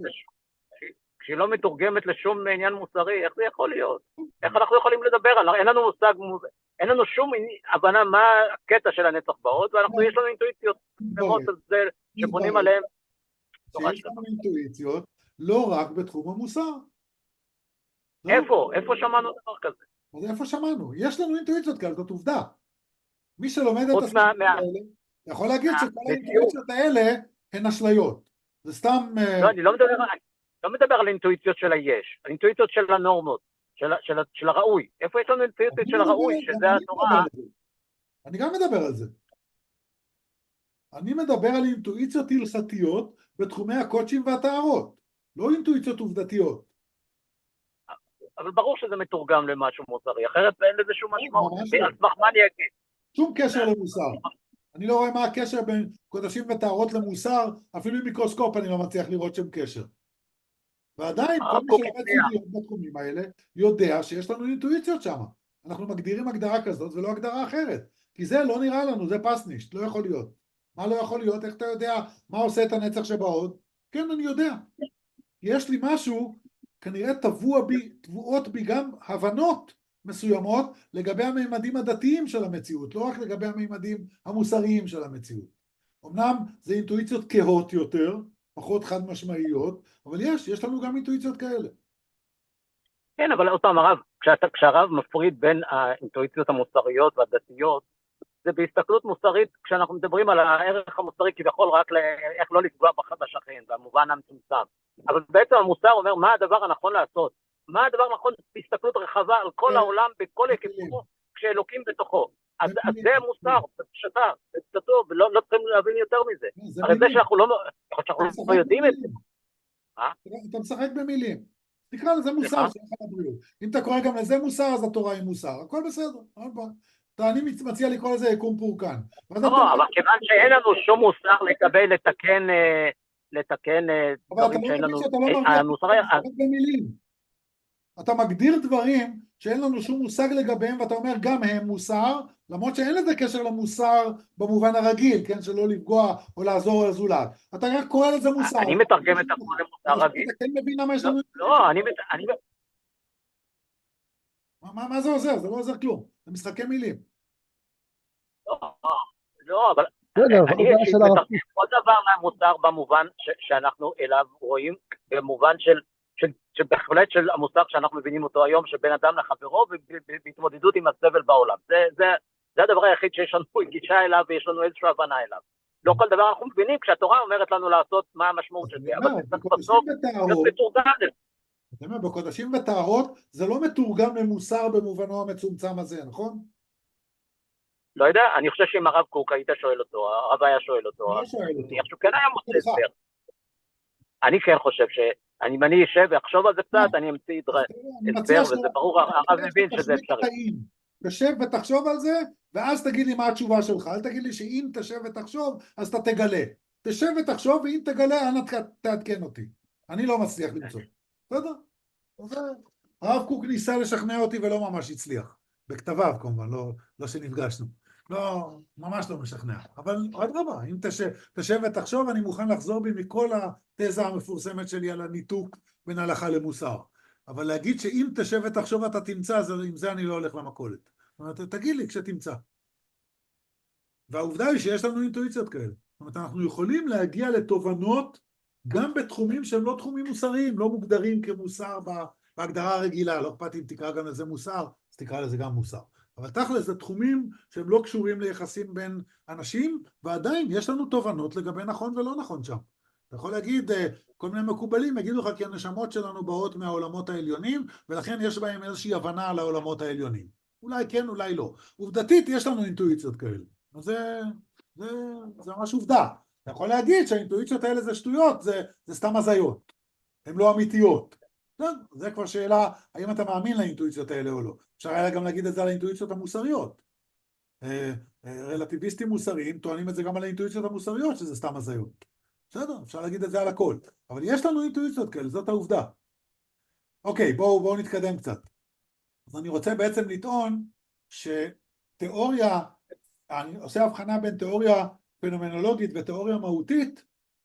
כשהיא לא מתורגמת לשום עניין מוסרי, איך זה יכול להיות? איך אנחנו יכולים לדבר עליו? אין לנו מושג, אין לנו שום הבנה מה הקטע של הנצח באות, ואנחנו יש לנו אינטואיציות במות הזה שבונים עליהם. שיש לנו אינטואיציות לא רק בתחום המוסר. איפה? איפה שמענו דבר כזה? אז איפה שמענו? יש לנו אינטואיציות כאלה, זאת עובדה. מי שלומד את הסוגיות האלה, יכול להגיד שכל האינטואיציות האלה הן אשליות. זה סתם... לא, אני לא מדבר, לא מדבר על אינטואיציות של היש, על אינטואיציות של הנורמות, של, של, של הראוי. איפה יש לנו אינטואיציות של הראוי, שזה התורה? אני גם מדבר על זה. אני מדבר על אינטואיציות הלכתיות בתחומי הקודשים והטהרות, לא אינטואיציות עובדתיות. אבל ברור שזה מתורגם למשהו מוסרי, אחרת אין לזה שום משמעות. על סמך מה אני אגיד? שום קשר למוסר. אני לא רואה מה הקשר בין קודשים וטהרות למוסר, אפילו עם מיקרוסקופ אני לא מצליח לראות שם קשר. ועדיין כל מי שלומד סוגיות בתחומים האלה יודע שיש לנו אינטואיציות שם. אנחנו מגדירים הגדרה כזאת ולא הגדרה אחרת, כי זה לא נראה לנו, זה פסנישט, לא יכול להיות. מה לא יכול להיות? איך אתה יודע מה עושה את הנצח שבעוד? כן, אני יודע. יש לי משהו, כנראה טבוע בי, טבועות בי גם הבנות מסוימות לגבי הממדים הדתיים של המציאות, לא רק לגבי הממדים המוסריים של המציאות. אמנם זה אינטואיציות כהות יותר, פחות חד משמעיות, אבל יש, יש לנו גם אינטואיציות כאלה. כן, אבל עוד פעם, הרב, כשאתה, כשהרב מפריד בין האינטואיציות המוסריות והדתיות, זה בהסתכלות מוסרית, כשאנחנו מדברים על הערך המוסרי כביכול רק לאיך לא לפגוע בשכן, במובן המצומצם. אבל בעצם המוסר אומר מה הדבר הנכון לעשות, מה הדבר הנכון בהסתכלות רחבה על כל העולם, בכל היקפו, כשאלוקים בתוכו. אז זה מוסר, זה פשטה, זה פשטו, ולא צריכים להבין יותר מזה. הרי זה שאנחנו לא יודעים את זה. אתה משחק במילים. תקרא לזה מוסר של הבריאות. אם אתה קורא גם לזה מוסר, אז התורה היא מוסר. הכל בסדר. אני מציע לקרוא לזה יקום פורקן. לא, אבל כיוון שאין לנו שום מוסר לקבל, לתקן, לתקן דברים שאין לנו... אתה מגדיר דברים שאין לנו שום מושג לגביהם, ואתה אומר גם הם מוסר, למרות שאין לזה קשר למוסר במובן הרגיל, כן, שלא לפגוע או לעזור לזולת. אתה רק קורא לזה מוסר. אני מתרגם את הכל למוסר רגיל. אתה כן מבין למה יש לנו... לא, אני... מה זה עוזר? זה לא עוזר כלום. זה משחקי מילים. לא, אבל... אני מתרגם כל דבר מהמוסר במובן שאנחנו אליו רואים, במובן של... שבהחלט של המוסר שאנחנו מבינים אותו היום, שבין אדם לחברו ובהתמודדות עם הסבל בעולם. זה, זה, זה הדבר היחיד שיש לנו גישה אליו ויש לנו איזושהי הבנה אליו. לא כל דבר אנחנו מבינים כשהתורה אומרת לנו לעשות מה המשמעות של זה, אבל זה בסוף זה מתורגם. בקודשים וטהרות זה לא מתורגם למוסר במובנו המצומצם הזה, נכון? לא יודע, אני חושב שאם הרב קוק היית שואל אותו, הרב היה שואל אותו, אני חושב כן היה מוצא הסבר. אני כן חושב ש... אני, אם אני אשב ואחשוב על זה קצת, אני אמציא הסבר, וזה ברור, הרב מבין שזה אפשרי. תשב ותחשוב על זה, ואז תגיד לי מה התשובה שלך. אל תגיד לי שאם תשב ותחשוב, אז אתה תגלה. תשב ותחשוב, ואם תגלה, אנא תעדכן אותי. אני לא מצליח למצוא. בסדר? הרב קוק ניסה לשכנע אותי ולא ממש הצליח. בכתביו כמובן, לא, לא שנפגשנו. לא, ממש לא משכנע. אבל עוד רבה, אם תשב, תשב ותחשוב, אני מוכן לחזור בי מכל התזה המפורסמת שלי על הניתוק בין הלכה למוסר. אבל להגיד שאם תשב ותחשוב אתה תמצא, זה, עם זה אני לא הולך למכולת. זאת אומרת, תגיד לי כשתמצא. והעובדה היא שיש לנו אינטואיציות כאלה. זאת אומרת, אנחנו יכולים להגיע לתובנות גם בתחומים שהם לא תחומים מוסריים, לא מוגדרים כמוסר בהגדרה הרגילה. לא אכפת אם תקרא גם לזה מוסר, אז תקרא לזה גם מוסר. אבל תכל'ס זה תחומים שהם לא קשורים ליחסים בין אנשים, ועדיין יש לנו תובנות לגבי נכון ולא נכון שם. אתה יכול להגיד, כל מיני מקובלים יגידו לך כי הנשמות שלנו באות מהעולמות העליונים, ולכן יש בהם איזושהי הבנה על העולמות העליונים. אולי כן, אולי לא. עובדתית יש לנו אינטואיציות כאלה. אז זה, זה, זה ממש עובדה. אתה יכול להגיד שהאינטואיציות האלה זה שטויות, זה, זה סתם הזיות. הן לא אמיתיות. זה כבר שאלה, האם אתה מאמין לאינטואיציות האלה או לא. אפשר היה גם להגיד את זה על האינטואיציות המוסריות. רלטיביסטים מוסריים טוענים את זה גם על האינטואיציות המוסריות, שזה סתם הזיות. בסדר, אפשר להגיד את זה על הכל. אבל יש לנו אינטואיציות כאלה, זאת העובדה. אוקיי, בואו, בואו נתקדם קצת. אז אני רוצה בעצם לטעון שתיאוריה, אני עושה הבחנה בין תיאוריה פנומנולוגית ותיאוריה מהותית,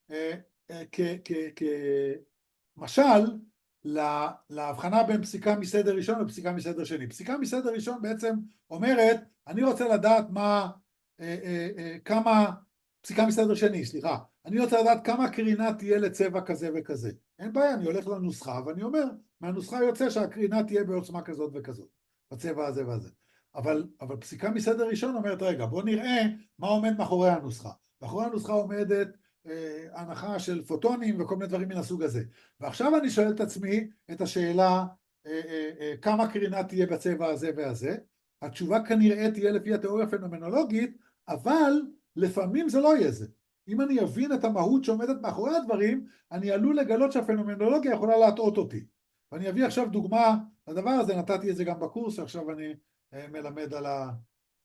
כמשל, להבחנה בין פסיקה מסדר ראשון ופסיקה מסדר שני. פסיקה מסדר ראשון בעצם אומרת, אני רוצה לדעת מה, אה, אה, אה, כמה, פסיקה מסדר שני, סליחה, אני רוצה לדעת כמה קרינה תהיה לצבע כזה וכזה. אין בעיה, אני הולך לנוסחה ואני אומר, מהנוסחה יוצא שהקרינה תהיה בעוצמה כזאת וכזאת, בצבע הזה והזה. אבל, אבל פסיקה מסדר ראשון אומרת, רגע, בוא נראה מה עומד מאחורי הנוסחה. מאחורי הנוסחה עומדת הנחה של פוטונים וכל מיני דברים מן הסוג הזה. ועכשיו אני שואל את עצמי את השאלה, כמה קרינה תהיה בצבע הזה והזה. התשובה כנראה תהיה לפי התיאוריה הפנומנולוגית, אבל לפעמים זה לא יהיה זה. אם אני אבין את המהות שעומדת מאחורי הדברים, אני עלול לגלות שהפנומנולוגיה יכולה להטעות אותי. ואני אביא עכשיו דוגמה לדבר הזה, נתתי את זה גם בקורס, עכשיו אני מלמד על, ה,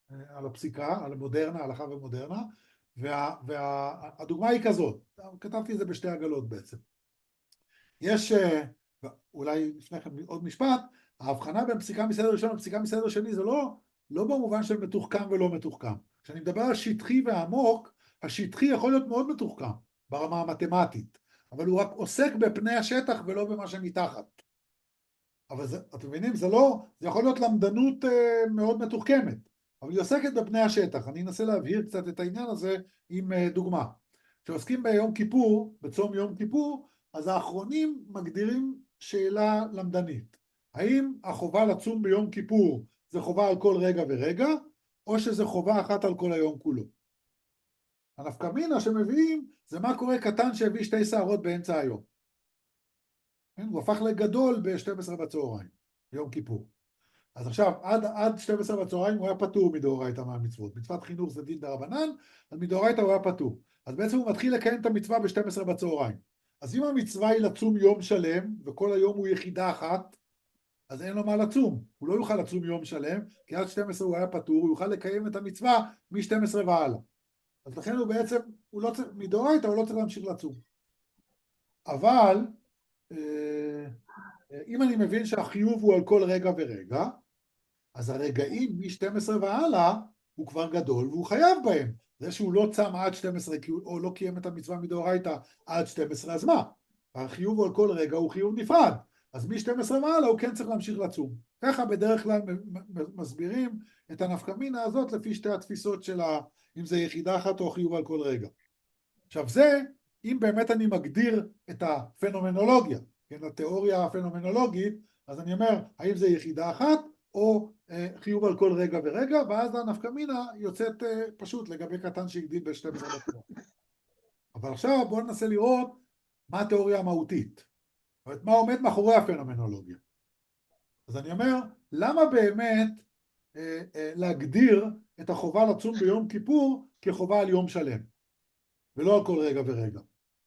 על הפסיקה, על המודרנה, הלכה ומודרנה, והדוגמה היא כזאת, כתבתי את זה בשתי עגלות בעצם. יש, אולי לפני כן עוד משפט, ההבחנה בין פסיקה מסדר ראשון ופסיקה מסדר שני זה לא, לא במובן של מתוחכם ולא מתוחכם. כשאני מדבר על שטחי ועמוק, השטחי יכול להיות מאוד מתוחכם ברמה המתמטית, אבל הוא רק עוסק בפני השטח ולא במה שמתחת. אבל זה, אתם מבינים, זה לא, זה יכול להיות למדנות אה, מאוד מתוחכמת, אבל היא עוסקת בפני השטח. אני אנסה להבהיר קצת את העניין הזה עם אה, דוגמה. כשעוסקים ביום כיפור, בצום יום כיפור, אז האחרונים מגדירים שאלה למדנית. האם החובה לצום ביום כיפור זה חובה על כל רגע ורגע, או שזה חובה אחת על כל היום כולו? הנפקא מינה שמביאים זה מה קורה קטן שהביא שתי שערות באמצע היום. הוא הפך לגדול ב-שתים עשרה בצהריים, יום כיפור. אז עכשיו, עד, עד שתים עשרה בצהריים הוא היה פטור מדאורייתא מהמצוות. מצוות חינוך זה דין דרבנן, אז מדאורייתא הוא היה פטור. אז בעצם הוא מתחיל לקיים את המצווה ב-שתים עשרה בצהריים. אז אם המצווה היא לצום יום שלם, וכל היום הוא יחידה אחת, אז אין לו מה לצום. הוא לא יוכל לצום יום שלם, כי עד שתים עשרה הוא היה פטור, הוא יוכל לקיים את המצווה מ-שתים עשרה והלאה. אז לכן הוא בעצם, הוא לא צריך, מדאורייתא הוא לא צריך להמשיך לצום. אבל, אם אני מבין שהחיוב הוא על כל רגע ורגע, אז הרגעים מ-שתים עשרה והלאה הוא כבר גדול והוא חייב בהם. זה שהוא לא צם עד שתים עשרה או לא קיים את המצווה מדאורייתא עד שתים עשרה, אז מה? החיוב הוא על כל רגע הוא חיוב נפרד. אז מ-שתים עשרה והלאה הוא כן צריך להמשיך לצום. ככה בדרך כלל מסבירים את הנפקא מינה הזאת לפי שתי התפיסות שלה, אם זה יחידה אחת או חיוב על כל רגע. עכשיו זה, אם באמת אני מגדיר את הפנומנולוגיה, כן, התיאוריה הפנומנולוגית, אז אני אומר, האם זה יחידה אחת או אה, חיוב על כל רגע ורגע, ואז הנפקא מינה יוצאת אה, פשוט לגבי קטן שהגדיל ב-שתים עשרה בצהריים. אבל עכשיו בואו ננסה לראות מה התיאוריה המהותית, מה עומד מאחורי הפנומנולוגיה. אז אני אומר, למה באמת אה, אה, להגדיר את החובה לצום ביום כיפור כחובה על יום שלם, ולא על כל רגע ורגע?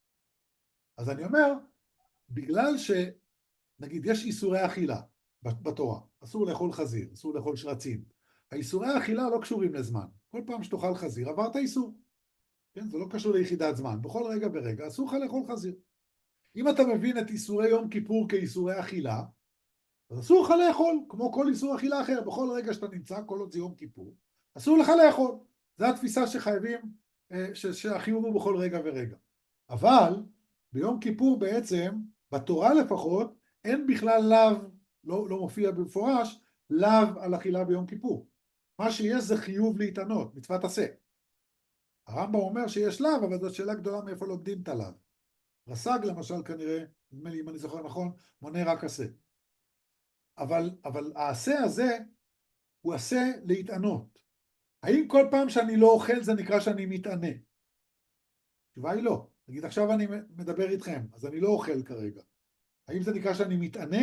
אז אני אומר, בגלל שנגיד יש איסורי אכילה בתורה, אסור לאכול חזיר, אסור לאכול שרצים. האיסורי האכילה לא קשורים לזמן. כל פעם שתאכל חזיר עברת איסור. כן? זה לא קשור ליחידת זמן. בכל רגע ורגע אסור לך לאכול חזיר. אם אתה מבין את איסורי יום כיפור כאיסורי אכילה, אז אסור לך לאכול, כמו כל איסור אכילה אחר. בכל רגע שאתה נמצא, כל עוד זה יום כיפור, אסור לך לאכול. זו התפיסה שחייבים, שהחיוב הוא בכל רגע ורגע. אבל ביום כיפור בעצם, בתורה לפחות, אין בכלל לאו, לא, לא מופיע במפורש, לאו על אכילה ביום כיפור. מה שיש זה חיוב להתענות, מצוות עשה. הרמב"ם אומר שיש לאו, אבל זאת שאלה גדולה מאיפה לומדים את הלאו. רס"ג למשל כנראה, נדמה לי אם אני זוכר נכון, מונה רק עשה. אבל, אבל העשה הזה הוא עשה להתענות. האם כל פעם שאני לא אוכל זה נקרא שאני מתענה? התשובה היא לא. נגיד עכשיו אני מדבר איתכם, אז אני לא אוכל כרגע. האם זה נקרא שאני מתענה?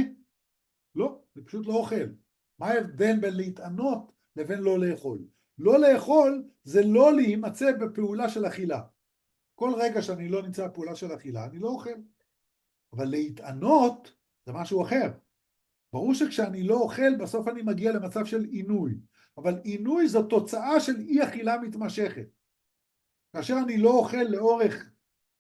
לא, אני פשוט לא אוכל. מה ההבדל בין להתענות לבין לא לאכול? לא לאכול זה לא להימצא בפעולה של אכילה. כל רגע שאני לא נמצא בפעולה של אכילה, אני לא אוכל. אבל להתענות זה משהו אחר. ברור שכשאני לא אוכל, בסוף אני מגיע למצב של עינוי. אבל עינוי זו תוצאה של אי אכילה מתמשכת. כאשר אני לא אוכל לאורך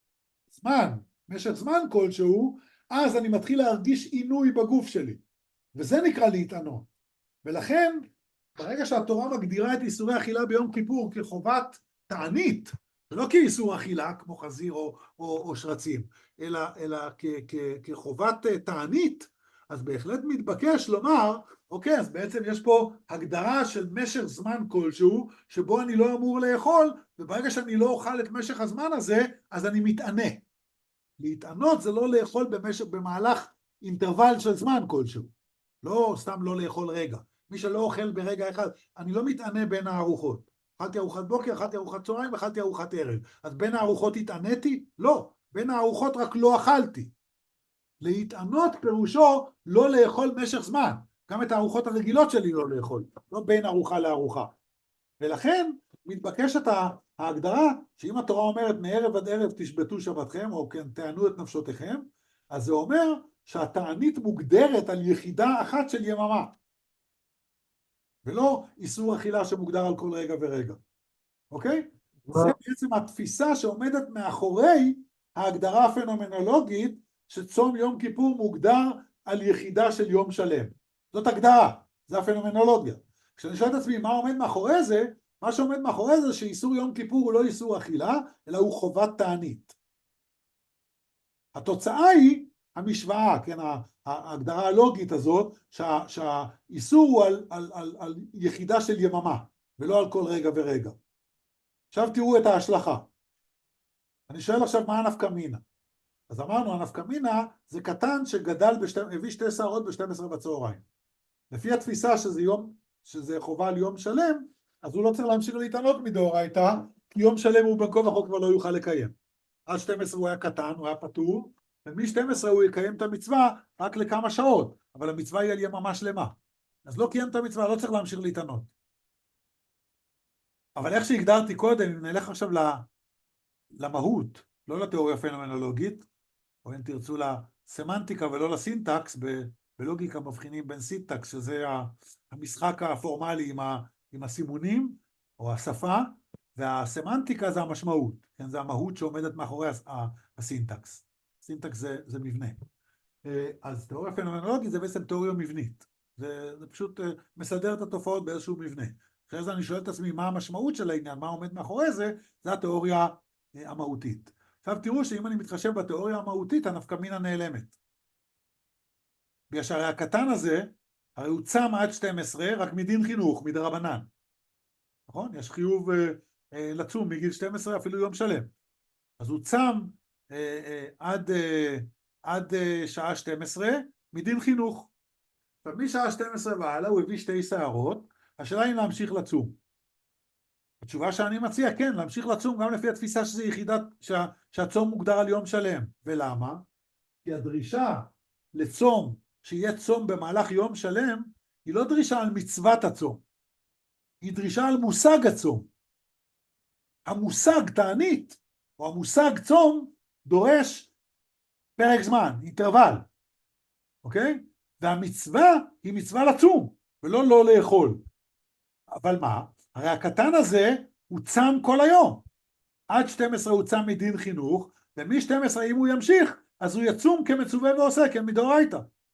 זמן, משך זמן כלשהו, אז אני מתחיל להרגיש עינוי בגוף שלי. וזה נקרא להתענות. ולכן, ברגע שהתורה מגדירה את איסורי אכילה ביום כיפור כחובת תענית, זה לא כאיסור אכילה כמו חזיר או, או, או שרצים, אלא, אלא כ, כ, כחובת תענית, אז בהחלט מתבקש לומר, אוקיי, אז בעצם יש פה הגדרה של משך זמן כלשהו, שבו אני לא אמור לאכול, וברגע שאני לא אוכל את משך הזמן הזה, אז אני מתענה. להתענות זה לא לאכול במשך, במהלך אינטרוול של זמן כלשהו. לא סתם לא לאכול רגע. מי שלא אוכל ברגע אחד, אני לא מתענה בין הארוחות. אכלתי ארוחת בוקר, אכלתי ארוחת צהריים, אכלתי ארוחת ערב. אז בין הארוחות התעניתי? לא. בין הארוחות רק לא אכלתי. להתענות פירושו לא לאכול משך זמן. גם את הארוחות הרגילות שלי לא לאכול. לא בין ארוחה לארוחה. ולכן מתבקשת ההגדרה שאם התורה אומרת מערב עד ערב תשבתו שבתכם, או כן תענו את נפשותיכם, אז זה אומר שהתענית מוגדרת על יחידה אחת של יממה. ולא איסור אכילה שמוגדר על כל רגע ורגע, אוקיי? זה בעצם התפיסה שעומדת מאחורי ההגדרה הפנומנולוגית שצום יום כיפור מוגדר על יחידה של יום שלם. זאת הגדרה, זה הפנומנולוגיה. כשאני שואל את עצמי מה עומד מאחורי זה, מה שעומד מאחורי זה שאיסור יום כיפור הוא לא איסור אכילה, אלא הוא חובת תענית. התוצאה היא המשוואה, כן, ההגדרה הלוגית הזאת, שה, שהאיסור הוא על, על, על, על יחידה של יממה, ולא על כל רגע ורגע. עכשיו תראו את ההשלכה. אני שואל עכשיו מה הנפקא מינה. אז אמרנו, הנפקא מינה זה קטן שגדל, בשתי, הביא שתי שערות ב-שתים עשרה בצהריים. לפי התפיסה שזה יום, שזה חובה על יום שלם, אז הוא לא צריך להמשיך להתענות מדאורייתא, כי יום שלם הוא בין כה וכה כבר לא יוכל לקיים. עד שתים עשרה הוא היה קטן, הוא היה פטור, ומ-שתים עשרה הוא יקיים את המצווה רק לכמה שעות, אבל המצווה היא על יממה שלמה. אז לא קיים את המצווה, לא צריך להמשיך להתענות. אבל איך שהגדרתי קודם, אם נלך עכשיו למהות, לא לתיאוריה פנומנולוגית, או אם תרצו לסמנטיקה ולא לסינטקס, בלוגיקה מבחינים בין סינטקס, שזה המשחק הפורמלי עם, ה, עם הסימונים, או השפה, והסמנטיקה זה המשמעות, כן? זה המהות שעומדת מאחורי הסינטקס. סינטקס זה, זה מבנה. אז תיאוריה פנומנולוגית זה בעצם תיאוריה מבנית. זה, זה פשוט מסדר את התופעות באיזשהו מבנה. אחרי זה אני שואל את עצמי מה המשמעות של העניין, מה עומד מאחורי זה, זה התיאוריה המהותית. עכשיו תראו שאם אני מתחשב בתיאוריה המהותית, הנפקא מינה נעלמת. בגלל שהרי הקטן הזה, הרי הוא צם עד שתים עשרה, רק מדין חינוך, מדרבנן. נכון? יש חיוב אה, אה, לצום מגיל שתים עשרה, אפילו יום שלם. אז הוא צם אה, אה, עד, אה, עד אה, שעה שתים עשרה, מדין חינוך. עכשיו, משעה שתים עשרה והלאה הוא הביא שתי שערות, השאלה היא להמשיך לצום. התשובה שאני מציע, כן, להמשיך לצום גם לפי התפיסה שזה יחידת, שה, שהצום מוגדר על יום שלם. ולמה? כי הדרישה לצום, שיהיה צום במהלך יום שלם, היא לא דרישה על מצוות הצום. היא דרישה על מושג הצום. המושג תענית, או המושג צום, דורש פרק זמן, אינטרוול. אוקיי? והמצווה היא מצווה לצום, ולא לא לאכול. אבל מה? הרי הקטן הזה הוא צם כל היום. עד שתים עשרה הוא צם מדין חינוך, ומ-שתים עשרה אם הוא ימשיך, אז הוא יצום כמצווה ועושה, כמדאורייתא.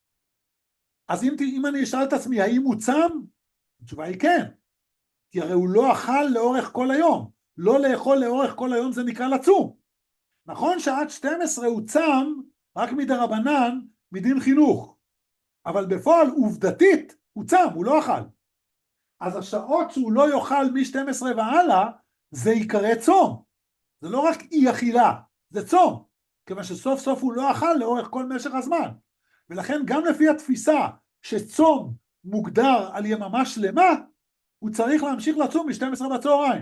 אז אם, אם אני אשאל את עצמי, האם הוא צם? התשובה היא כן. כי הרי הוא לא אכל לאורך כל היום. לא לאכול לאורך כל היום זה נקרא לצום. נכון שעד שתים עשרה הוא צם רק מדרבנן, מדין חינוך. אבל בפועל עובדתית הוא צם, הוא לא אכל. אז השעות שהוא לא יאכל מ-שתים עשרה והלאה, זה יקרא צום. זה לא רק אי אכילה, זה צום. כיוון שסוף סוף הוא לא אכל לאורך כל משך הזמן. ולכן גם לפי התפיסה שצום מוגדר על יממה שלמה, הוא צריך להמשיך לצום מ-שתים עשרה בצהריים.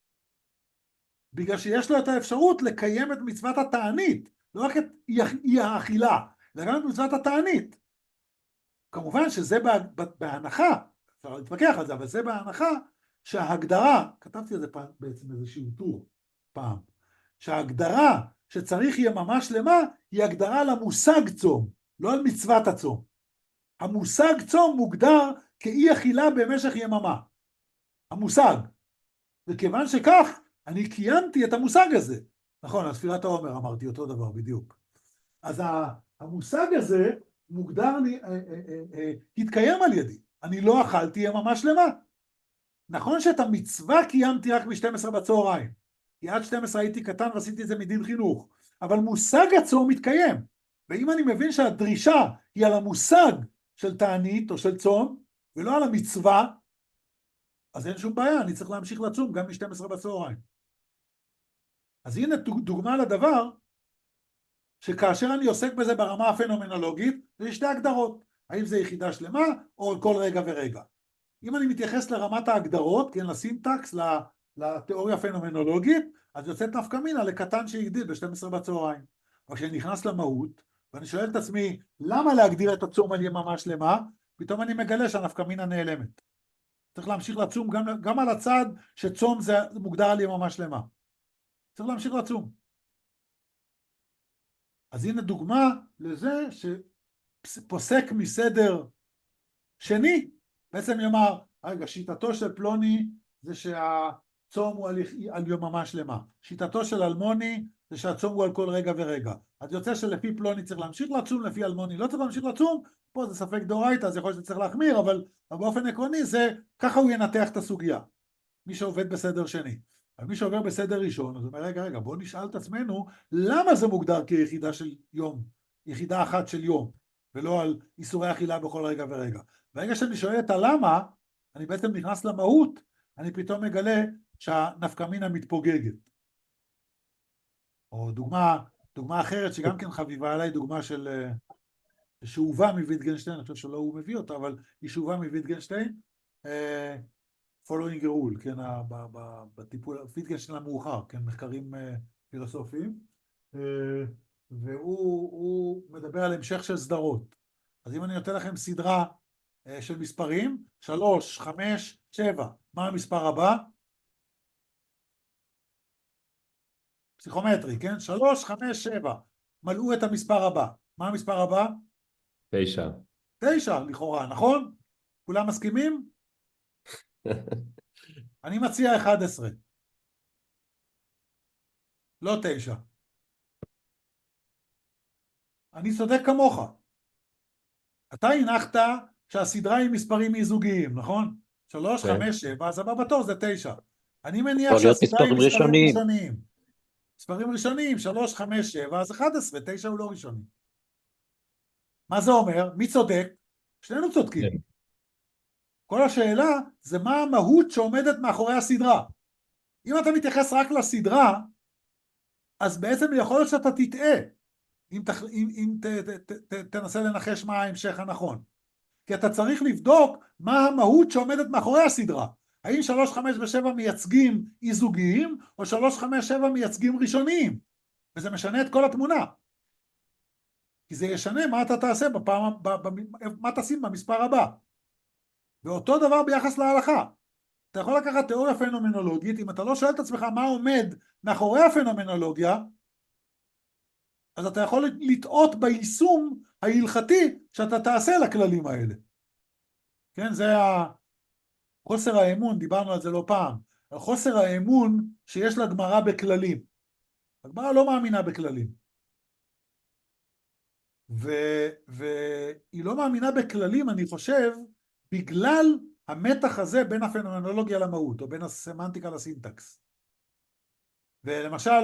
בגלל שיש לו את האפשרות לקיים את מצוות התענית, לא רק את אי האכילה, אלא גם את מצוות התענית. כמובן שזה בהנחה, אפשר להתווכח על זה, אבל זה בהנחה שההגדרה, כתבתי על זה פעם, בעצם איזשהו טור פעם, שההגדרה שצריך יממה שלמה, היא הגדרה למושג צום, לא על מצוות הצום. המושג צום מוגדר כאי אכילה במשך יממה. המושג. וכיוון שכך, אני קיימתי את המושג הזה. נכון, על ספירת העומר אמרתי אותו דבר בדיוק. אז המושג הזה מוגדר לי, אה, אה, אה, אה, התקיים על ידי. אני לא אכלתי יממה שלמה. נכון שאת המצווה קיימתי רק ב-שתים עשרה בצהריים. כי עד שתים עשרה הייתי קטן ועשיתי את זה מדין חינוך. אבל מושג הצום מתקיים. ואם אני מבין שהדרישה היא על המושג של תענית או של צום, ולא על המצווה, אז אין שום בעיה, אני צריך להמשיך לצום גם מ-שתים עשרה בצהריים. אז הנה דוגמה לדבר, שכאשר אני עוסק בזה ברמה הפנומנולוגית, יש שתי הגדרות. האם זה יחידה שלמה, או כל רגע ורגע. אם אני מתייחס לרמת ההגדרות, כן, לסינטקס, לתיאוריה הפנומנולוגית, אז יוצאת נפקא מינה לקטן שהגדיל ב-שתים עשרה בצהריים. אבל כשאני נכנס למהות, ואני שואל את עצמי, למה להגדיר את הצום על יממה שלמה? פתאום אני מגלה שהנפקא מינה נעלמת. צריך להמשיך לצום גם, גם על הצד שצום זה מוגדר על יממה שלמה. צריך להמשיך לצום. אז הנה דוגמה לזה שפוסק מסדר שני, בעצם יאמר, רגע, שיטתו של פלוני זה שהצום הוא על, על יוממה שלמה. שיטתו של אלמוני זה שהצום הוא על כל רגע ורגע. אז יוצא שלפי פלוני צריך להמשיך לצום, לפי אלמוני לא צריך להמשיך לצום, פה זה ספק דאורייתא, אז יכול להיות שצריך להחמיר, אבל, אבל באופן עקרוני זה, ככה הוא ינתח את הסוגיה. מי שעובד בסדר שני. אבל מי שעובר בסדר ראשון, אז הוא אומר, רגע, רגע, בואו נשאל את עצמנו, למה זה מוגדר כיחידה של יום, יחידה אחת של יום, ולא על איסורי אכילה בכל רגע ורגע. ברגע שאני שואל את הלמה, אני בעצם נכנס למהות, אני פתאום מגלה שהנפקמינה מתפוגגת. או דוגמה, דוגמה אחרת שגם כן חביבה עליי, דוגמה של שאובה מוויטגנשטיין, אני חושב שלא הוא מביא אותה, אבל היא שאובה מוויטגנשטיין, following a rule, כן, בטיפול, ויטגנשטיין המאוחר, כן, מחקרים פילוסופיים, והוא מדבר על המשך של סדרות. אז אם אני נותן לכם סדרה של מספרים, שלוש, חמש, שבע, מה המספר הבא? פסיכומטרי, כן? שלוש, חמש, שבע, מלאו את המספר הבא. מה המספר הבא? תשע. תשע, לכאורה, נכון? כולם מסכימים? אני מציע אחד עשרה. לא תשע. אני צודק כמוך. אתה הנחת שהסדרה היא מספרים אי-זוגיים, נכון? שלוש, חמש, שבע, אז הבא בתור זה תשע. אני מניח שהסדרה היא מספרים ראשוניים. מספרים ראשוניים, שלוש, חמש, שבע, אז אחד עשרה, תשע הוא לא ראשוני. מה זה אומר? מי צודק? שנינו צודקים. כל השאלה זה מה המהות שעומדת מאחורי הסדרה. אם אתה מתייחס רק לסדרה, אז בעצם יכול להיות שאתה תטעה, אם, תח... אם, אם ת, ת, ת, תנסה לנחש מה ההמשך הנכון. כי אתה צריך לבדוק מה המהות שעומדת מאחורי הסדרה. האם שלוש, חמש ושבע מייצגים אי-זוגיים, או שלוש, חמש, שבע מייצגים ראשוניים. וזה משנה את כל התמונה. כי זה ישנה מה אתה תעשה בפעם, ב, ב, מה תשים במספר הבא. ואותו דבר ביחס להלכה. אתה יכול לקחת תיאוריה פנומנולוגית, אם אתה לא שואל את עצמך מה עומד מאחורי הפנומנולוגיה, אז אתה יכול לטעות ביישום ההלכתי שאתה תעשה לכללים האלה. כן, זה חוסר האמון, דיברנו על זה לא פעם, על חוסר האמון שיש לגמרא בכללים. הגמרא לא מאמינה בכללים. ו- והיא לא מאמינה בכללים, אני חושב, בגלל המתח הזה בין הפנומנולוגיה למהות, או בין הסמנטיקה לסינטקס. ולמשל,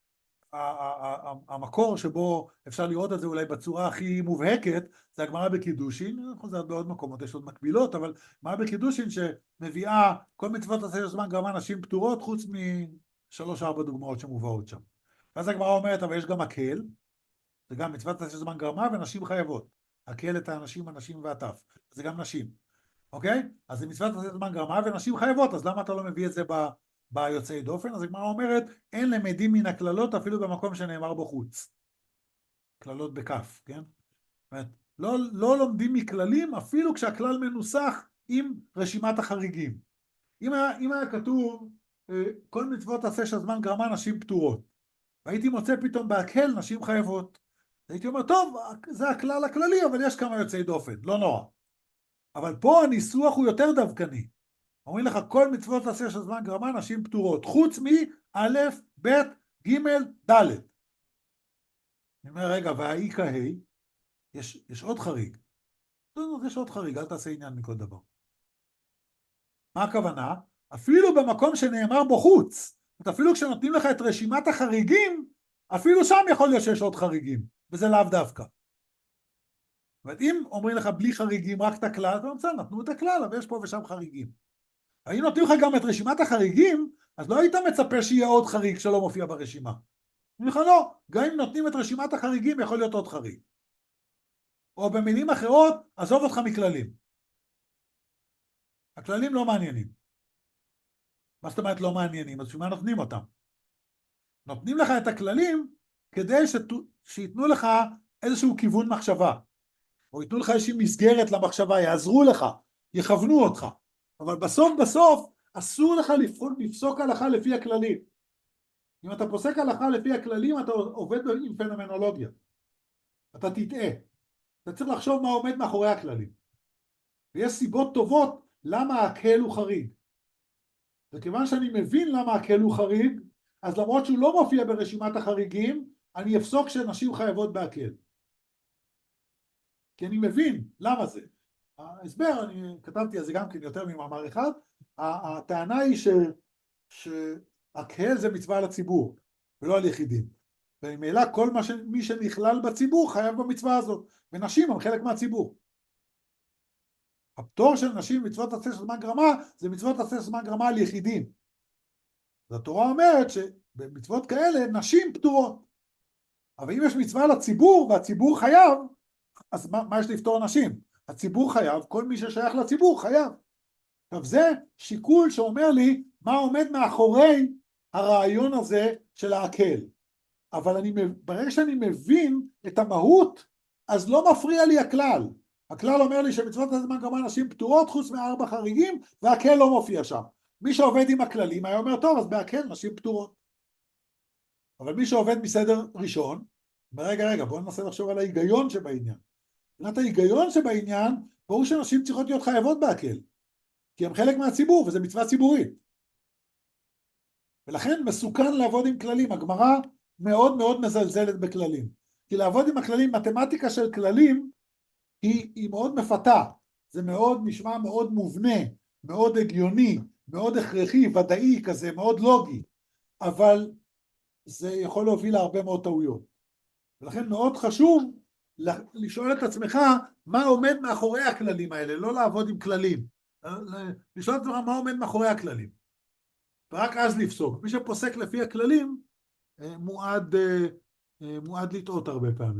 המקור שבו אפשר לראות את זה אולי בצורה הכי מובהקת, זה הגמרא בקידושין, חוזרת בעוד מקומות, יש עוד מקבילות, אבל גמרא בקידושין שמביאה כל מצוות עשה של זמן גרמה נשים פטורות, חוץ משלוש ארבע דוגמאות שמובאות שם. ואז הגמרא אומרת, אבל יש גם הקל, זה גם מצוות עשה של זמן גרמה ונשים חייבות. הקל את האנשים, הנשים והטף, זה גם נשים. אוקיי? אז זה מצוות עשה של זמן גרמה ונשים חייבות, אז למה אתה לא מביא את זה ב... ביוצאי דופן? אז הגמרא אומרת, אין למדים מן הכללות אפילו במקום שנאמר בו חוץ. כללות בכף, כן? זאת אומרת, לא, לא לומדים מכללים אפילו כשהכלל מנוסח עם רשימת החריגים. אם היה, אם היה כתוב, כל מצוות עשה של זמן גרמה נשים פטורות, והייתי מוצא פתאום בהקל נשים חייבות, הייתי אומר, טוב, זה הכלל הכללי, אבל יש כמה יוצאי דופן, לא נורא. אבל פה הניסוח הוא יותר דווקני. אומרים לך, כל מצוות עשה של זמן גרמה נשים פטורות, חוץ מא', ב', ג', ד'. אני אומר, רגע, והאי כהי, יש, יש עוד חריג. לא, יש עוד חריג, אל תעשה עניין מכל דבר. מה הכוונה? אפילו במקום שנאמר בו חוץ, אפילו כשנותנים לך את רשימת החריגים, אפילו שם יכול להיות שיש עוד חריגים, וזה לאו דווקא. זאת אומרת, אם אומרים לך בלי חריגים, רק את הכלל, אתה אומר, נתנו את הכלל, אבל יש פה ושם חריגים. אם נותנים לך גם את רשימת החריגים, אז לא היית מצפה שיהיה עוד חריג שלא מופיע ברשימה. אני אומר לך לא, גם אם נותנים את רשימת החריגים, יכול להיות עוד חריג. או במילים אחרות, עזוב אותך מכללים. הכללים לא מעניינים. מה זאת אומרת לא מעניינים? אז שמה נותנים אותם? נותנים לך את הכללים כדי שת... שיתנו לך איזשהו כיוון מחשבה. או ייתנו לך איזושהי מסגרת למחשבה, יעזרו לך, יכוונו אותך. אבל בסוף בסוף אסור לך לפסוק הלכה לפי הכללים. אם אתה פוסק הלכה לפי הכללים, אתה עובד עם פנומנולוגיה. אתה תטעה. אתה צריך לחשוב מה עומד מאחורי הכללים. ויש סיבות טובות למה הקהל הוא חריג. וכיוון שאני מבין למה הקהל הוא חריג, אז למרות שהוא לא מופיע ברשימת החריגים, אני אפסוק שנשים חייבות בהקהל. כי אני מבין למה זה. ההסבר, אני כתבתי על זה גם כן יותר ממאמר אחד, הטענה היא ש, שהקהל זה מצווה על הציבור, ולא על יחידים. וממילא כל ש... מי שנכלל בציבור חייב במצווה הזאת, ונשים הם חלק מהציבור. הפטור של נשים מצוות עשה של זמן גרמה, זה מצוות עשה של זמן גרמה על יחידים. אז התורה אומרת שבמצוות כאלה נשים פטורות. אבל אם יש מצווה לציבור, והציבור חייב, אז מה, מה יש לפטור נשים? הציבור חייב, כל מי ששייך לציבור חייב. עכשיו זה שיקול שאומר לי מה עומד מאחורי הרעיון הזה של ההקל. אבל אני, ברגע שאני מבין את המהות, אז לא מפריע לי הכלל. הכלל אומר לי שמצוות הזמן גרמה נשים פטורות חוץ מארבע חריגים, וההקל לא מופיע שם. מי שעובד עם הכללים היה אומר, טוב, אז בהקל נשים פטורות. אבל מי שעובד מסדר ראשון, רגע, רגע, בואו ננסה לחשוב על ההיגיון שבעניין. מבחינת ההיגיון שבעניין, ברור שנשים צריכות להיות חייבות בהקל, כי הם חלק מהציבור, וזה מצווה ציבורית. ולכן מסוכן לעבוד עם כללים. הגמרא מאוד מאוד מזלזלת בכללים. כי לעבוד עם הכללים, מתמטיקה של כללים, היא, היא מאוד מפתה. זה מאוד נשמע מאוד מובנה, מאוד הגיוני, מאוד הכרחי, ודאי כזה, מאוד לוגי. אבל זה יכול להוביל להרבה מאוד טעויות. ולכן מאוד חשוב לשאול את עצמך מה עומד מאחורי הכללים האלה, לא לעבוד עם כללים. לשאול את עצמך מה עומד מאחורי הכללים. ורק אז לפסוק. מי שפוסק לפי הכללים מועד, מועד לטעות הרבה פעמים.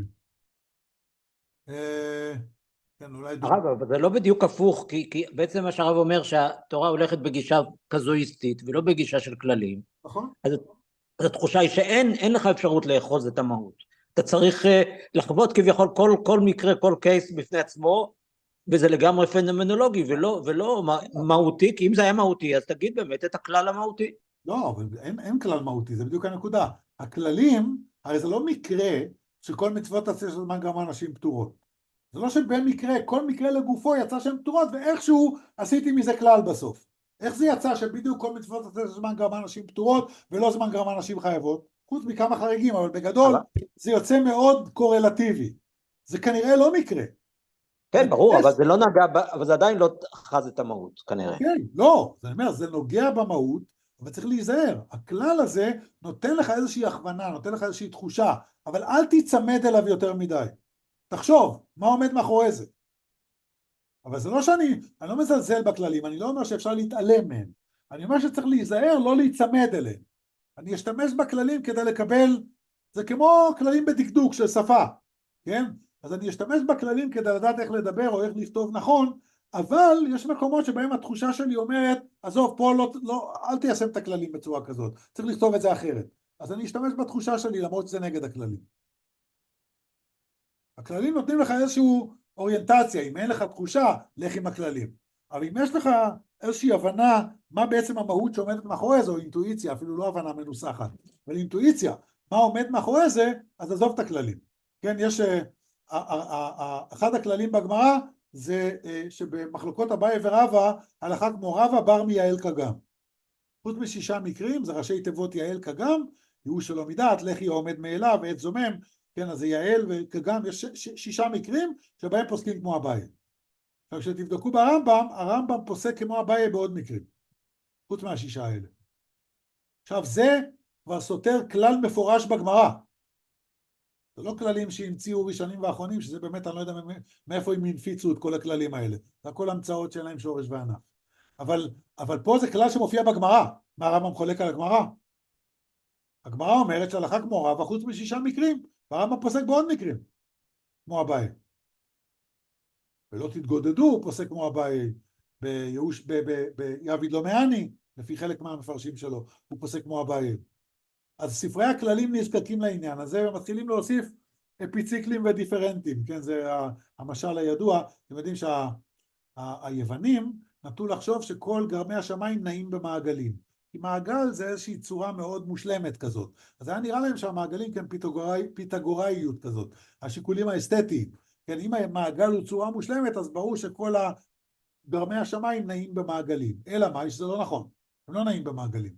כן, אולי... הרב, אבל זה לא בדיוק הפוך, כי, כי בעצם מה שהרב אומר שהתורה הולכת בגישה קזואיסטית ולא בגישה של כללים. נכון. אז, אז התחושה היא שאין אין לך אפשרות לאחוז את המהות. אתה צריך uh, לחוות כביכול כל, כל מקרה, כל קייס בפני עצמו, וזה לגמרי פנומנולוגי ולא, ולא מהותי, כי אם זה היה מהותי, אז תגיד באמת את הכלל המהותי. לא, אבל אין, אין כלל מהותי, זה בדיוק הנקודה. הכללים, הרי זה לא מקרה שכל מצוות עשה של זמן גרמה נשים פטורות. זה לא שבמקרה, כל מקרה לגופו יצא שהן פטורות, ואיכשהו עשיתי מזה כלל בסוף. איך זה יצא שבדיוק כל מצוות עשה של זמן גרמה נשים פטורות, ולא זמן גרמה נשים חייבות? חוץ מכמה חריגים, אבל בגדול זה יוצא מאוד קורלטיבי. זה כנראה לא מקרה. כן, ברור, אבל זה לא נגע, אבל זה עדיין לא חז את המהות, כנראה. כן, לא, זה אומר, זה נוגע במהות, אבל צריך להיזהר. הכלל הזה נותן לך איזושהי הכוונה, נותן לך איזושהי תחושה, אבל אל תיצמד אליו יותר מדי. תחשוב, מה עומד מאחורי זה? אבל זה לא שאני, אני לא מזלזל בכללים, אני לא אומר שאפשר להתעלם מהם. אני אומר שצריך להיזהר, לא להיצמד אליהם. אני אשתמש בכללים כדי לקבל, זה כמו כללים בדקדוק של שפה, כן? אז אני אשתמש בכללים כדי לדעת איך לדבר או איך לכתוב נכון, אבל יש מקומות שבהם התחושה שלי אומרת, עזוב, פה לא, לא, אל תיישם את הכללים בצורה כזאת, צריך לכתוב את זה אחרת. אז אני אשתמש בתחושה שלי למרות שזה נגד הכללים. הכללים נותנים לך איזושהי אוריינטציה, אם אין לך תחושה, לך עם הכללים. אבל אם יש לך איזושהי הבנה, מה בעצם המהות שעומדת מאחורי זה, או אינטואיציה, אפילו לא הבנה מנוסחת, אבל אינטואיציה, מה עומד מאחורי זה, אז עזוב את הכללים. כן, יש, אחד הכללים בגמרא, זה שבמחלוקות אביי ורבא, הלכה כמו רבא בר מיעל כגם. חוץ משישה מקרים, זה ראשי תיבות יעל כגם, ייאוש שלא מדעת, לכי עומד מאליו, ועת זומם, כן, אז זה יעל וכגם, יש שישה מקרים שבהם פוסקים כמו אביי. עכשיו, כשתבדקו ברמב"ם, הרמב"ם פוסק כמו אביי בעוד מקרים, חוץ מהשישה האלה. עכשיו, זה כבר סותר כלל מפורש בגמרא. זה לא כללים שהמציאו ראשונים ואחרונים, שזה באמת, אני לא יודע מאיפה הם הנפיצו את כל הכללים האלה. זה הכל המצאות שלהם שורש וענף. אבל, אבל פה זה כלל שמופיע בגמרא. מה הרמב"ם חולק על הגמרא? הגמרא אומרת שהלכה כמו רבא, חוץ משישה מקרים, והרמב"ם פוסק בעוד מקרים, כמו אביי. ולא תתגודדו, הוא פוסק כמו אביי, ביהוש, ביעביד לא מעני, לפי חלק מהמפרשים שלו, הוא פוסק כמו אביי. אז ספרי הכללים נזקקים לעניין הזה, ומתחילים להוסיף אפיציקלים ודיפרנטים, כן, זה המשל הידוע. אתם יודעים שהיוונים נטו לחשוב שכל גרמי השמיים נעים במעגלים, כי מעגל זה איזושהי צורה מאוד מושלמת כזאת, אז היה נראה להם שהמעגלים כן פיתגוראי, פיתגוראיות כזאת, השיקולים האסתטיים, כן, אם המעגל הוא צורה מושלמת, אז ברור שכל גרמי השמיים נעים במעגלים. אלא מה? שזה לא נכון. הם לא נעים במעגלים.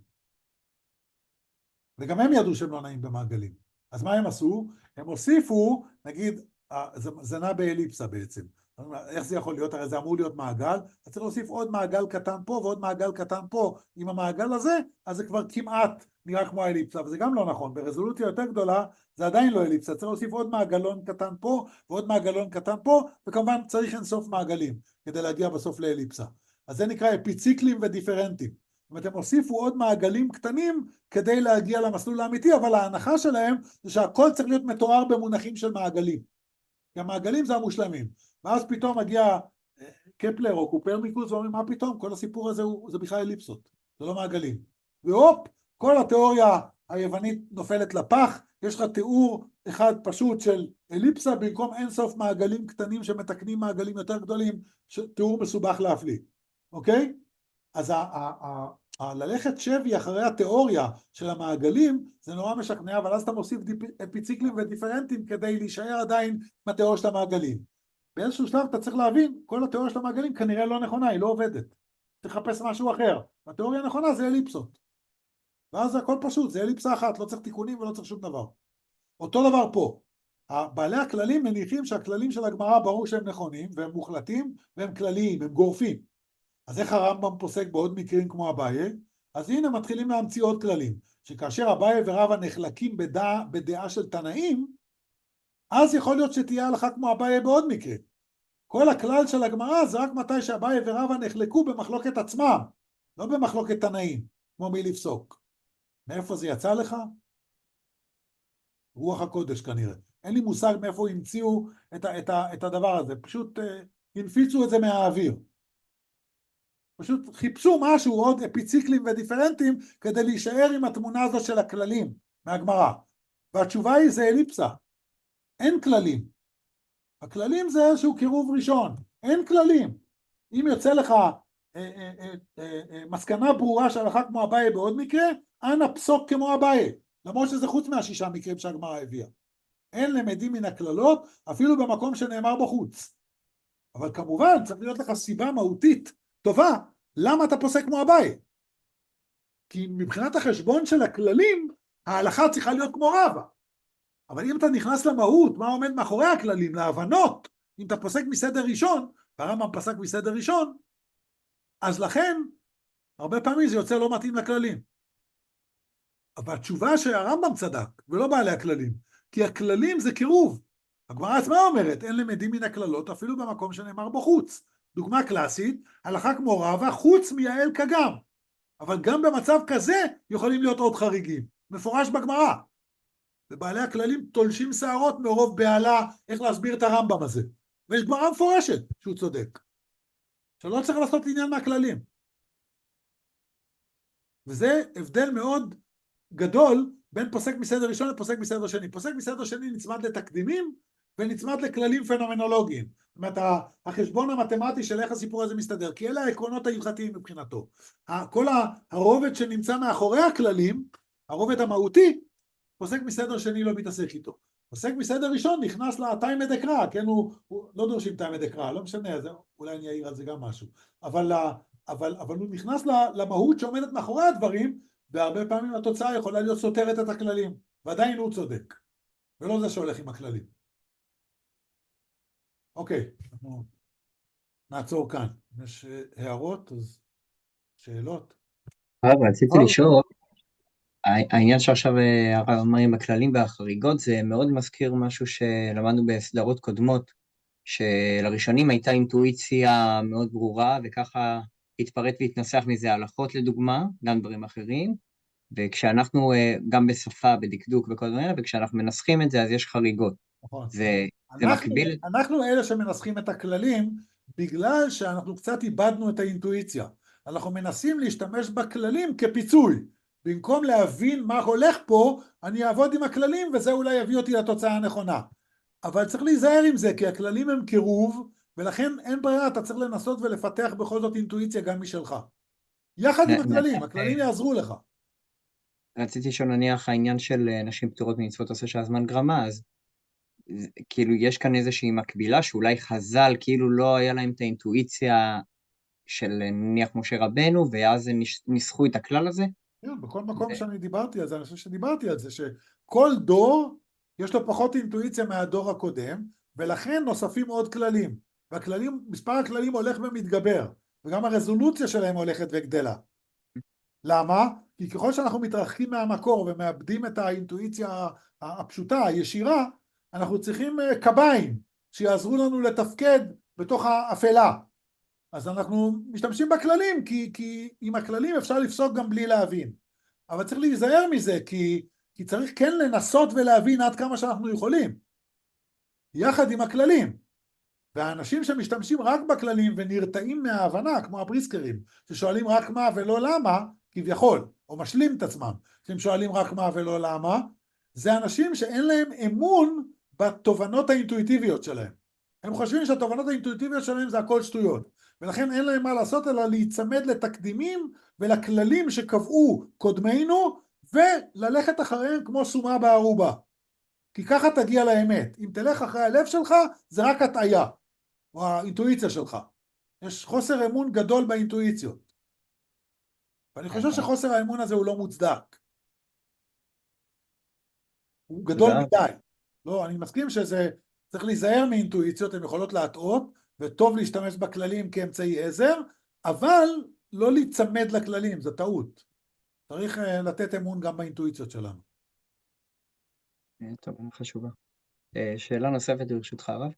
וגם הם ידעו שהם לא נעים במעגלים. אז מה הם עשו? הם הוסיפו, נגיד, זה, זה נע באליפסה בעצם. איך זה יכול להיות? הרי זה אמור להיות מעגל, אז צריך להוסיף עוד מעגל קטן פה ועוד מעגל קטן פה. עם המעגל הזה, אז זה כבר כמעט נראה כמו האליפסה, וזה גם לא נכון. ברזולוציה יותר גדולה, זה עדיין לא אליפסה. צריך להוסיף עוד מעגלון קטן פה ועוד מעגלון קטן פה, וכמובן צריך אינסוף מעגלים כדי להגיע בסוף לאליפסה. אז זה נקרא אפיציקלים ודיפרנטים. זאת אומרת, הם הוסיפו עוד מעגלים קטנים כדי להגיע למסלול האמיתי, אבל ההנחה שלהם זה שהכל צריך להיות מתואר במונחים של מעגלים. כי המעגלים זה המושלמים. ואז פתאום מגיע קפלר או קופרניקוס ואומרים, מה פתאום? כל הסיפור הזה הוא, זה בכלל אליפסות, זה לא מעגלים. והופ, כל התיאוריה היוונית נופלת לפח, יש לך תיאור אחד פשוט של אליפסה, במקום אינסוף מעגלים קטנים שמתקנים מעגלים יותר גדולים, תיאור מסובך להפליא. אוקיי? אז ה- ה- ה- ה- ללכת שבי אחרי התיאוריה של המעגלים זה נורא משכנע, אבל אז אתה מוסיף דיפ- אפיציקלים ודיפרנטים כדי להישאר עדיין בתיאוריה של המעגלים. באיזשהו שלב אתה צריך להבין, כל התיאוריה של המעגלים כנראה לא נכונה, היא לא עובדת. תחפש משהו אחר. התיאוריה הנכונה זה אליפסות. ואז הכל פשוט, זה אליפסה אחת, לא צריך תיקונים ולא צריך שום דבר. אותו דבר פה. בעלי הכללים מניחים שהכללים של הגמרא ברור שהם נכונים, והם מוחלטים, והם כלליים, הם גורפים. אז איך הרמב"ם פוסק בעוד מקרים כמו אביי? אז הנה מתחילים להמציא עוד כללים, שכאשר אביי ורבא נחלקים בדעה, בדעה של תנאים, אז יכול להיות שתהיה הלכה כמו אביי בעוד מקרה. כל הכלל של הגמרא זה רק מתי שאביי ורבא נחלקו במחלוקת עצמם, לא במחלוקת תנאים, כמו מי לפסוק. מאיפה זה יצא לך? רוח הקודש כנראה. אין לי מושג מאיפה המציאו את, ה, את, ה, את הדבר הזה, פשוט אה, הנפיצו את זה מהאוויר. פשוט חיפשו משהו, עוד אפיציקלים ודיפרנטים, כדי להישאר עם התמונה הזאת של הכללים מהגמרא. והתשובה היא זה אליפסה. אין כללים. הכללים זה איזשהו קירוב ראשון. אין כללים. אם יוצא לך אה, אה, אה, אה, אה, מסקנה ברורה שהלכה כמו אביי בעוד מקרה, אנא פסוק כמו אביי. למרות שזה חוץ מהשישה מקרים שהגמרא הביאה. אין למדים מן הכללות, אפילו במקום שנאמר בחוץ. אבל כמובן צריך להיות לך סיבה מהותית טובה, למה אתה פוסק כמו אביי? כי מבחינת החשבון של הכללים, ההלכה צריכה להיות כמו רבא. אבל אם אתה נכנס למהות, מה עומד מאחורי הכללים, להבנות, אם אתה פוסק מסדר ראשון, והרמב"ם פסק מסדר ראשון, אז לכן, הרבה פעמים זה יוצא לא מתאים לכללים. אבל התשובה שהרמב"ם צדק, ולא בעלי הכללים, כי הכללים זה קירוב. הגמרא עצמה אומרת, אין למדים מן הכללות, אפילו במקום שנאמר בחוץ. דוגמה קלאסית, הלכה כמו רבא, חוץ מיעל כגם. אבל גם במצב כזה יכולים להיות עוד חריגים. מפורש בגמרא. ובעלי הכללים תולשים שערות מרוב בעלה איך להסביר את הרמב"ם הזה. ויש גמרא מפורשת שהוא צודק. שלא צריך לעשות עניין מהכללים. וזה הבדל מאוד גדול בין פוסק מסדר ראשון לפוסק מסדר שני. פוסק מסדר שני נצמד לתקדימים ונצמד לכללים פנומנולוגיים. זאת אומרת, החשבון המתמטי של איך הסיפור הזה מסתדר, כי אלה העקרונות ההלכתיים מבחינתו. כל הרובד שנמצא מאחורי הכללים, הרובד המהותי, פוסק מסדר שני לא מתעסק איתו. פוסק מסדר ראשון נכנס לתיימא דקרא, כן, הוא, הוא לא דורשים תיימא דקרא, לא משנה, זה, אולי אני אעיר על זה גם משהו. אבל, אבל, אבל הוא נכנס למהות שעומדת מאחורי הדברים, והרבה פעמים התוצאה יכולה להיות סותרת את הכללים, ועדיין הוא צודק, ולא זה שהולך עם הכללים. אוקיי, אנחנו נעצור כאן. אם יש הערות, אז שאלות? אבל רציתי לשאול, העניין שעכשיו הרב אמר עם הכללים והחריגות, זה מאוד מזכיר משהו שלמדנו בסדרות קודמות, שלראשונים הייתה אינטואיציה מאוד ברורה, וככה התפרט והתנסח מזה הלכות לדוגמה, גם דברים אחרים, וכשאנחנו גם בשפה, בדקדוק וכל דברים האלה, וכשאנחנו מנסחים את זה, אז יש חריגות. נכון. זה, זה אנחנו, מקביל... אנחנו אלה שמנסחים את הכללים, בגלל שאנחנו קצת איבדנו את האינטואיציה. אנחנו מנסים להשתמש בכללים כפיצוי. במקום להבין מה הולך פה, אני אעבוד עם הכללים, וזה אולי יביא אותי לתוצאה הנכונה. אבל צריך להיזהר עם זה, כי הכללים הם קירוב, ולכן אין ברירה, אתה צריך לנסות ולפתח בכל זאת אינטואיציה גם משלך. יחד עם הכללים, הכללים יעזרו לך. רציתי שנניח העניין של נשים פטורות ממצוות עושה שהזמן גרמה, אז כאילו יש כאן איזושהי מקבילה, שאולי חז"ל כאילו לא היה להם את האינטואיציה של נניח משה רבנו, ואז הם ניסחו את הכלל הזה? כן, בכל מקום שאני דיברתי על זה, אני חושב שדיברתי על זה, שכל דור יש לו פחות אינטואיציה מהדור הקודם, ולכן נוספים עוד כללים, והכללים, מספר הכללים הולך ומתגבר, וגם הרזולוציה שלהם הולכת וגדלה. למה? כי ככל שאנחנו מתרחקים מהמקור ומאבדים את האינטואיציה הפשוטה, הישירה, אנחנו צריכים קביים שיעזרו לנו לתפקד בתוך האפלה. אז אנחנו משתמשים בכללים, כי, כי עם הכללים אפשר לפסוק גם בלי להבין. אבל צריך להיזהר מזה, כי, כי צריך כן לנסות ולהבין עד כמה שאנחנו יכולים. יחד עם הכללים. והאנשים שמשתמשים רק בכללים ונרתעים מההבנה, כמו הבריסקרים, ששואלים רק מה ולא למה, כביכול, או משלים את עצמם, שהם שואלים רק מה ולא למה, זה אנשים שאין להם אמון בתובנות האינטואיטיביות שלהם. הם חושבים שהתובנות האינטואיטיביות שלהם זה הכל שטויות, ולכן אין להם מה לעשות אלא להיצמד לתקדימים ולכללים שקבעו קודמינו, וללכת אחריהם כמו סומה בערובה. כי ככה תגיע לאמת. אם תלך אחרי הלב שלך, זה רק הטעיה, או האינטואיציה שלך. יש חוסר אמון גדול באינטואיציות. ואני חושב שחוסר האמון הזה הוא לא מוצדק. הוא גדול מדי. לא, אני מסכים שזה צריך להיזהר מאינטואיציות, הן יכולות להטעות, וטוב להשתמש בכללים כאמצעי עזר, אבל לא להיצמד לכללים, זה טעות. צריך לתת אמון גם באינטואיציות שלנו. טוב, חשובה. שאלה נוספת ברשותך הרב.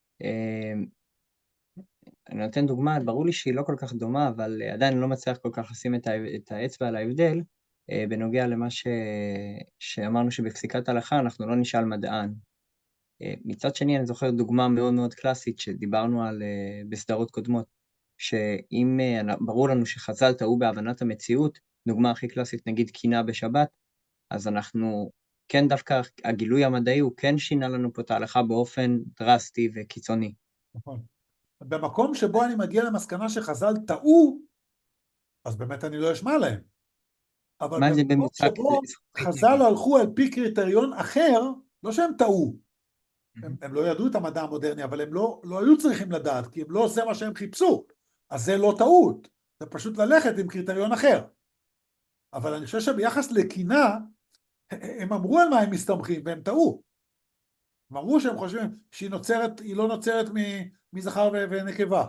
אני נותן דוגמה, ברור לי שהיא לא כל כך דומה, אבל עדיין לא מצליח כל כך לשים את האצבע על ההבדל, בנוגע למה ש... שאמרנו שבפסיקת הלכה אנחנו לא נשאל מדען. מצד שני אני זוכר דוגמה מאוד מאוד קלאסית שדיברנו על בסדרות קודמות, שאם ברור לנו שחז"ל טעו בהבנת המציאות, דוגמה הכי קלאסית נגיד קינה בשבת, אז אנחנו כן דווקא הגילוי המדעי הוא כן שינה לנו פה את ההלכה באופן דרסטי וקיצוני. נכון. במקום שבו אני מגיע למסקנה שחז"ל טעו, אז באמת אני לא אשמע להם. אבל במקום שבו חז"ל הלכו על פי קריטריון אחר, לא שהם טעו, הם, הם לא ידעו את המדע המודרני, אבל הם לא, לא היו צריכים לדעת, כי הם לא עושה מה שהם חיפשו, אז זה לא טעות, זה פשוט ללכת עם קריטריון אחר. אבל אני חושב שביחס לקינה, הם אמרו על מה הם מסתמכים, והם טעו. הם אמרו שהם חושבים שהיא נוצרת, היא לא נוצרת מזכר ונקבה.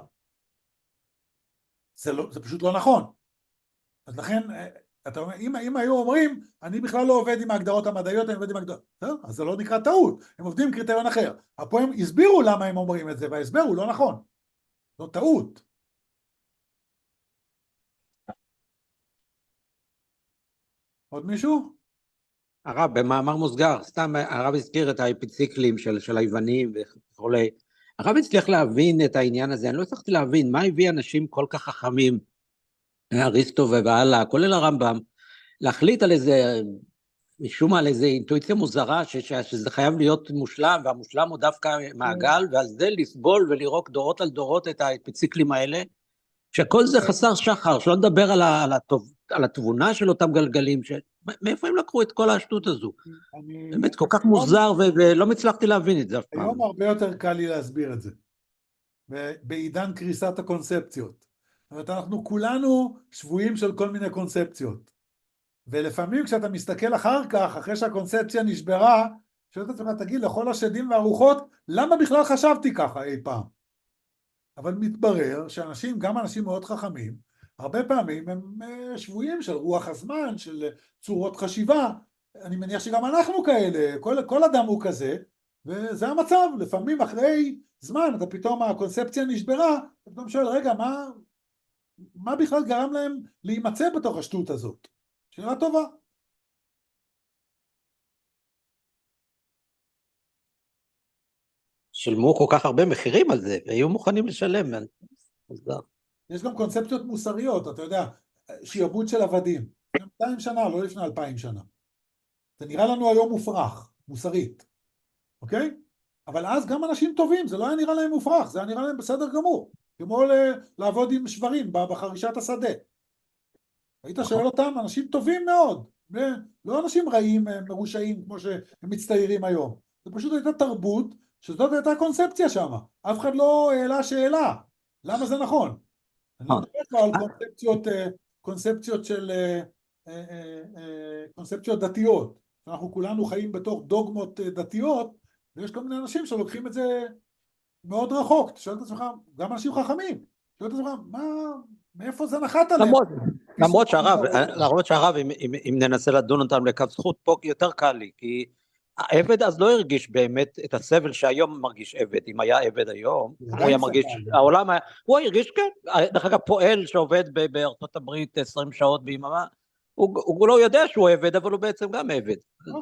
זה, לא, זה פשוט לא נכון. אז לכן, אתה אומר, אם, אם היו אומרים, אני בכלל לא עובד עם ההגדרות המדעיות, אני עובד עם ההגדרות, אז זה לא נקרא טעות, הם עובדים עם קריטריון אחר. פה הם הסבירו למה הם אומרים את זה, וההסבר הוא לא נכון. זו טעות. עוד מישהו? הרב, במאמר מוסגר, סתם הרב הזכיר את האפיציקלים של, של היוונים וכולי. הרב הצליח להבין את העניין הזה, אני לא הצלחתי להבין מה הביא אנשים כל כך חכמים, אריסטו ובעלה, כולל הרמב"ם, להחליט על איזה, משום על איזה אינטואיציה מוזרה, ש, ש, שזה חייב להיות מושלם, והמושלם הוא דווקא מעגל, ועל זה לסבול ולראות דורות על דורות את האפיציקלים האלה, שכל זה חסר שחר, שלא נדבר על, ה, על, הטוב, על התבונה של אותם גלגלים, ש... מאיפה הם לקחו את כל השטות הזו? אני... באמת כל כך מוזר, ו... ולא מצלחתי להבין את זה אף פעם. היום הרבה יותר קל לי להסביר את זה, בעידן קריסת הקונספציות. זאת אומרת, אנחנו כולנו שבויים של כל מיני קונספציות, ולפעמים כשאתה מסתכל אחר כך, אחרי שהקונספציה נשברה, שואלת עצמך, תגיד, לכל השדים והרוחות, למה בכלל חשבתי ככה אי פעם? אבל מתברר שאנשים, גם אנשים מאוד חכמים, הרבה פעמים הם שבויים של רוח הזמן, של צורות חשיבה. אני מניח שגם אנחנו כאלה, כל, כל אדם הוא כזה, וזה המצב. לפעמים אחרי זמן, אתה פתאום הקונספציה נשברה, אתה פתאום שואל, רגע, מה, מה בכלל גרם להם להימצא בתוך השטות הזאת? שאלה טובה. שילמו כל כך הרבה מחירים על זה, והיו מוכנים לשלם. יש גם קונספציות מוסריות, אתה יודע, שיעבוד של עבדים. מאתיים שנה, לא לפני אלפיים שנה. זה נראה לנו היום מופרך, מוסרית. אוקיי? אבל אז גם אנשים טובים, זה לא היה נראה להם מופרך, זה היה נראה להם בסדר גמור. כמו לעבוד עם שברים בחרישת השדה. היית שואל אותם, אנשים טובים מאוד. לא אנשים רעים, מרושעים, כמו שהם מצטיירים היום. זה פשוט הייתה תרבות, שזאת הייתה קונספציה שם. אף אחד לא העלה שאלה. למה זה נכון? אני לא מדבר כבר על קונספציות, קונספציות של, קונספציות דתיות. אנחנו כולנו חיים בתוך דוגמות דתיות, ויש כל מיני אנשים שלוקחים את זה מאוד רחוק. תשאל את עצמך, גם אנשים חכמים, תשאל את עצמך, מה, מאיפה זה נחת עליהם? למרות, למרות שהרב, למרות שהרב, אם, אם, אם ננסה לדון אותם לקו זכות, פה יותר קל לי, כי העבד אז לא הרגיש באמת את הסבל שהיום מרגיש עבד. אם היה עבד היום, הוא היה מרגיש, העולם היה, הוא הרגיש, כן, דרך אגב פועל שעובד בארצות הברית עשרים שעות ביממה, הוא, הוא לא יודע שהוא עבד, אבל הוא בעצם גם עבד.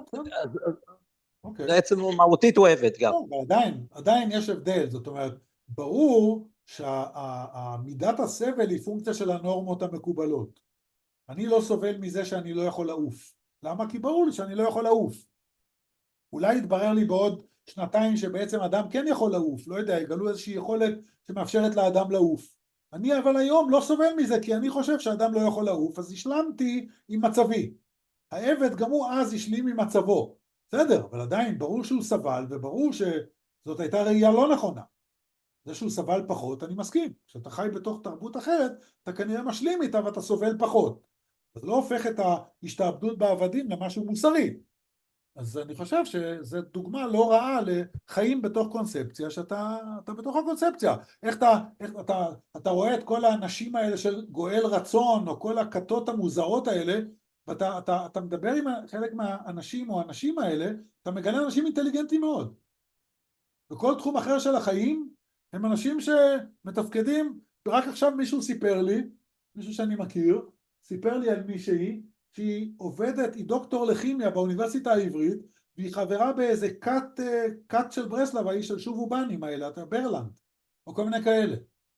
בעצם מהותית הוא עבד גם. עדיין, עדיין יש הבדל, זאת אומרת, ברור שהמידת הסבל היא פונקציה של הנורמות המקובלות. אני לא סובל מזה שאני לא יכול לעוף. למה? כי ברור לי שאני לא יכול לעוף. אולי יתברר לי בעוד שנתיים שבעצם אדם כן יכול לעוף, לא יודע, יגלו איזושהי יכולת שמאפשרת לאדם לעוף. אני אבל היום לא סובל מזה, כי אני חושב שאדם לא יכול לעוף, אז השלמתי עם מצבי. העבד גם הוא אז השלים עם מצבו. בסדר, אבל עדיין ברור שהוא סבל, וברור שזאת הייתה ראייה לא נכונה. זה שהוא סבל פחות, אני מסכים. כשאתה חי בתוך תרבות אחרת, אתה כנראה משלים איתה ואתה סובל פחות. זה לא הופך את ההשתעבדות בעבדים למשהו מוסרי. אז אני חושב שזו דוגמה לא רעה לחיים בתוך קונספציה, שאתה אתה בתוך הקונספציה. איך אתה, איך אתה, אתה רואה את כל האנשים האלה של גואל רצון, או כל הכתות המוזרות האלה, ואתה אתה, אתה מדבר עם חלק מהאנשים או האנשים האלה, אתה מגלה אנשים אינטליגנטים מאוד. בכל תחום אחר של החיים, הם אנשים שמתפקדים, ורק עכשיו מישהו סיפר לי, מישהו שאני מכיר, סיפר לי על מישהי, שהיא עובדת, היא דוקטור לכימיה באוניברסיטה העברית, והיא חברה באיזה קאט, קאט של ברסלב, האיש של שובו בנים האלה, ברלנד, או כל מיני כאלה.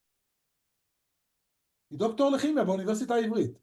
היא דוקטור לכימיה באוניברסיטה העברית.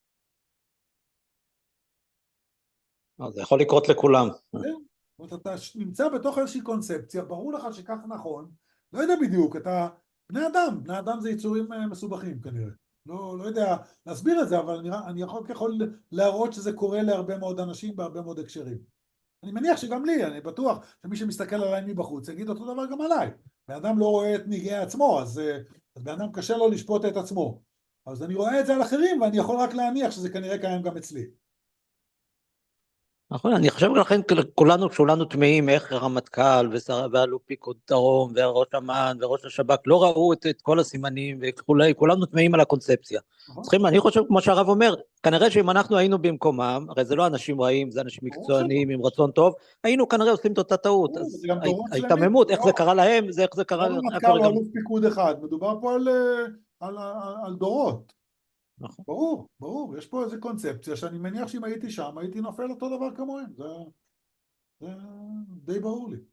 זה יכול לקרות לכולם. אתה נמצא בתוך איזושהי קונספציה, ברור לך שכך נכון, לא יודע בדיוק, אתה בני אדם, בני אדם זה יצורים מסובכים כנראה. לא, לא יודע להסביר את זה, אבל אני, אני יכול, יכול להראות שזה קורה להרבה מאוד אנשים בהרבה מאוד הקשרים. אני מניח שגם לי, אני בטוח שמי שמסתכל עליי מבחוץ יגיד אותו דבר גם עליי. בן אדם לא רואה את נגעי עצמו, אז, אז בן אדם קשה לו לשפוט את עצמו. אז אני רואה את זה על אחרים, ואני יכול רק להניח שזה כנראה קיים גם אצלי. נכון, אני חושב לכן כולנו, כולנו תמאים איך הרמטכ"ל ואלוף פיקוד דרום וראש אמ"ן וראש השב"כ לא ראו את, את כל הסימנים וכולי, כולנו תמאים על הקונספציה. צריכים, אני חושב, כמו שהרב אומר, כנראה שאם אנחנו היינו במקומם, הרי זה לא אנשים רעים, זה אנשים מקצוענים עם רצון טוב, היינו כנראה עושים את אותה טעות. אז ההתממות, איך זה קרה להם, זה איך זה קרה... לא רמטכ"ל או אלוף פיקוד אחד, מדובר פה על, על, על, על דורות. נכון. ברור, ברור, יש פה איזו קונספציה שאני מניח שאם הייתי שם הייתי נופל אותו דבר כמוהם, זה, זה די ברור לי.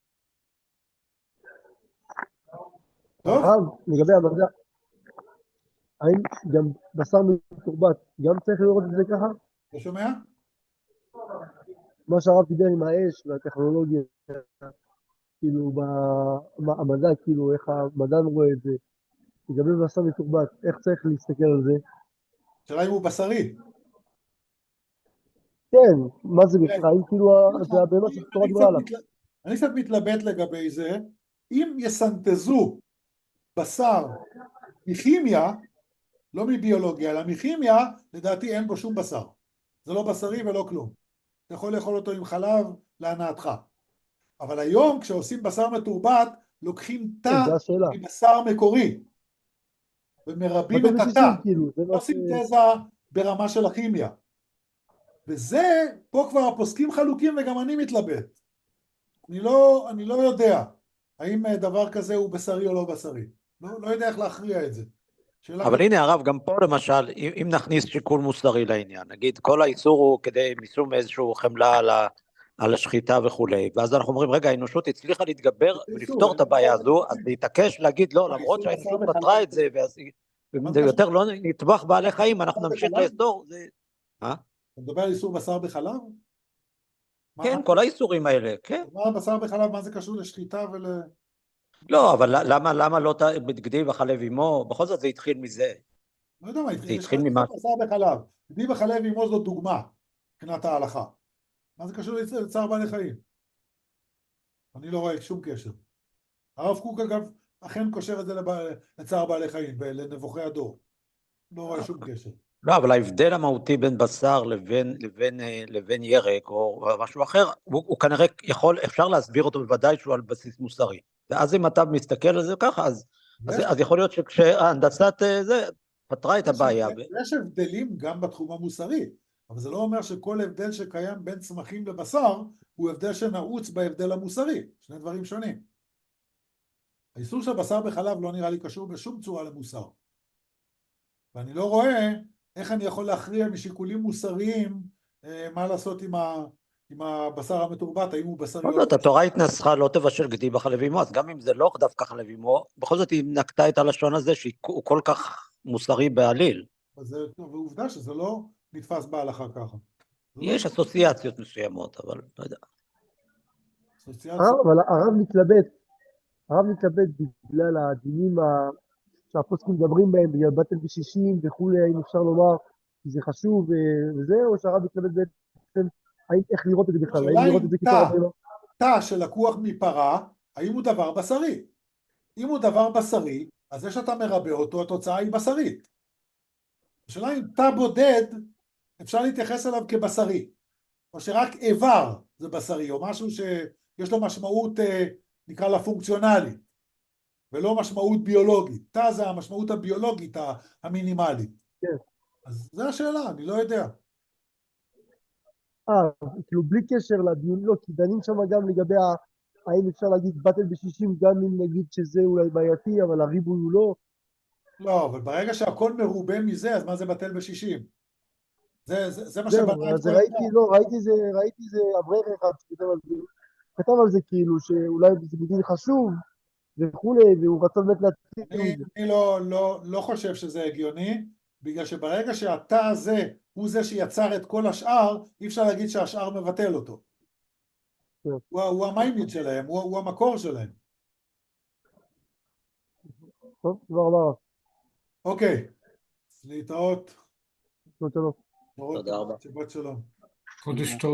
טוב? לגבי המדע, האם גם בשר מתורבת, גם צריך לראות את זה ככה? אתה שומע? מה שהרב דיבר עם האש והטכנולוגיה, כאילו במדע, כאילו איך המדע רואה את זה, לגבי בשר מתורבת, איך צריך להסתכל על זה? שאלה אם הוא בשרי. כן, מה זה בכלל? אם כאילו זה הבאמת שתורה דיברה עליו. אני קצת מתלבט לגבי זה, אם יסנטזו בשר מכימיה, לא מביולוגיה, אלא מכימיה, לדעתי אין בו שום בשר. זה לא בשרי ולא כלום. אתה יכול לאכול אותו עם חלב להנאתך. אבל היום כשעושים בשר מתורבת, לוקחים תא מבשר מקורי. ומרבים את התא, לא עושים תזה ברמה של הכימיה. וזה, פה כבר הפוסקים חלוקים וגם אני מתלבט. אני לא, אני לא יודע האם דבר כזה הוא בשרי או לא בשרי. לא, לא יודע איך להכריע את זה. אבל הנה הרב, גם פה למשל, אם נכניס שיקול מוסרי לעניין, נגיד כל האיסור הוא כדי משום איזשהו חמלה על ה... על השחיטה וכולי, ואז אנחנו אומרים, רגע, האנושות הצליחה להתגבר ולפתור את הבעיה הזו, אז להתעקש להגיד לא, למרות שהאנושות פתרה את זה, וזה יותר לא נטבח בעלי חיים, אנחנו נמשיך לאסור, זה... מה? אתה מדבר על איסור בשר בחלב? כן, כל האיסורים האלה, כן. מה בשר בחלב, מה זה קשור לשחיטה ול... לא, אבל למה, למה לא בגדי בחלב אמו? בכל זאת זה התחיל מזה. לא יודע מה, זה התחיל ממה... בשר בחלב, גדי בחלב אמו זו דוגמה, מבחינת ההלכה. מה זה קשור לצער בעלי חיים? אני לא רואה שום קשר. הרב קוק אגב אכן קושר את זה לבע- לצער בעלי חיים ולנבוכי הדור. לא רואה שום קשר. לא, אבל ההבדל המהותי בין בשר לבין, לבין, אה, לבין ירק או משהו אחר, הוא, הוא כנראה יכול, אפשר להסביר אותו בוודאי שהוא על בסיס מוסרי. ואז אם אתה מסתכל על זה ככה, אז, אז, יש- אז יכול להיות שכשהנדסת אה, זה פתרה את יש הבעיה. הבדל- יש הבדלים גם בתחום המוסרי, אבל זה לא אומר שכל הבדל שקיים בין צמחים לבשר הוא הבדל שנעוץ בהבדל המוסרי, שני דברים שונים. האיסור של בשר בחלב לא נראה לי קשור בשום צורה למוסר. ואני לא רואה איך אני יכול להכריע משיקולים מוסריים אה, מה לעשות עם, ה, עם הבשר המתורבת, האם הוא בשרי בכל או לא. זאת, התורה התנסחה לא תבשל גדי בחלב אמו, אז גם אם זה לא דווקא חלב אמו, בכל זאת היא נקטה את הלשון הזה שהוא כל כך מוסרי בעליל. אז זה ועובדה שזה לא נתפס בהלכה ככה. זה לא יש אסוציאציות מסוימות, אבל לא יודע. אסוציאציה. הרב- אבל הרב מתלבט, הרב מתלבט בגלל הדינים ה- שהפוסקים מדברים בהם, בגלל בטל בשישים וכולי, האם אפשר לומר כי זה חשוב ו- וזה, או שהרב מתלבט בעצם, האם- איך לראות את זה בכלל, השאלה האם לראות אם את זה תא, כתורה ביום? תא שלקוח מפרה, האם הוא דבר בשרי? אם הוא דבר בשרי, אז זה שאתה מרבה אותו, התוצאה היא בשרית. השאלה אם תא בודד, אפשר להתייחס אליו כבשרי, או שרק איבר זה בשרי, או משהו שיש לו משמעות, אה, נקרא לה פונקציונלית, ולא משמעות ביולוגית. תא זה המשמעות הביולוגית ה- המינימלית. כן. אז זו השאלה, אני לא יודע. אה, כאילו בלי קשר לדיון, לא, כי דנים שם גם לגבי ה- האם אפשר להגיד בטל בשישים, גם אם נגיד שזה אולי בעייתי, אבל הריבוי הוא לא. לא, אבל ברגע שהכל מרובה מזה, אז מה זה בטל בשישים? זה, זה, זה מה זהו, שבנה את אז כל ראיתי, התא. לא, ראיתי זה, ראיתי זה אברך אחד שכתב על זה, כתב על זה כאילו שאולי זה בדין חשוב וכולי, והוא רצה באמת להתחיל אני, מזה. אני לא, לא, לא חושב שזה הגיוני, בגלל שברגע שהתא הזה הוא זה שיצר את כל השאר, אי אפשר להגיד שהשאר מבטל אותו. כן. הוא, הוא המיינד שלהם, הוא, הוא המקור שלהם. טוב, תודה רבה. אוקיי, להתראות. לא, טוב. תודה רבה. שבת שלום. חודש טוב.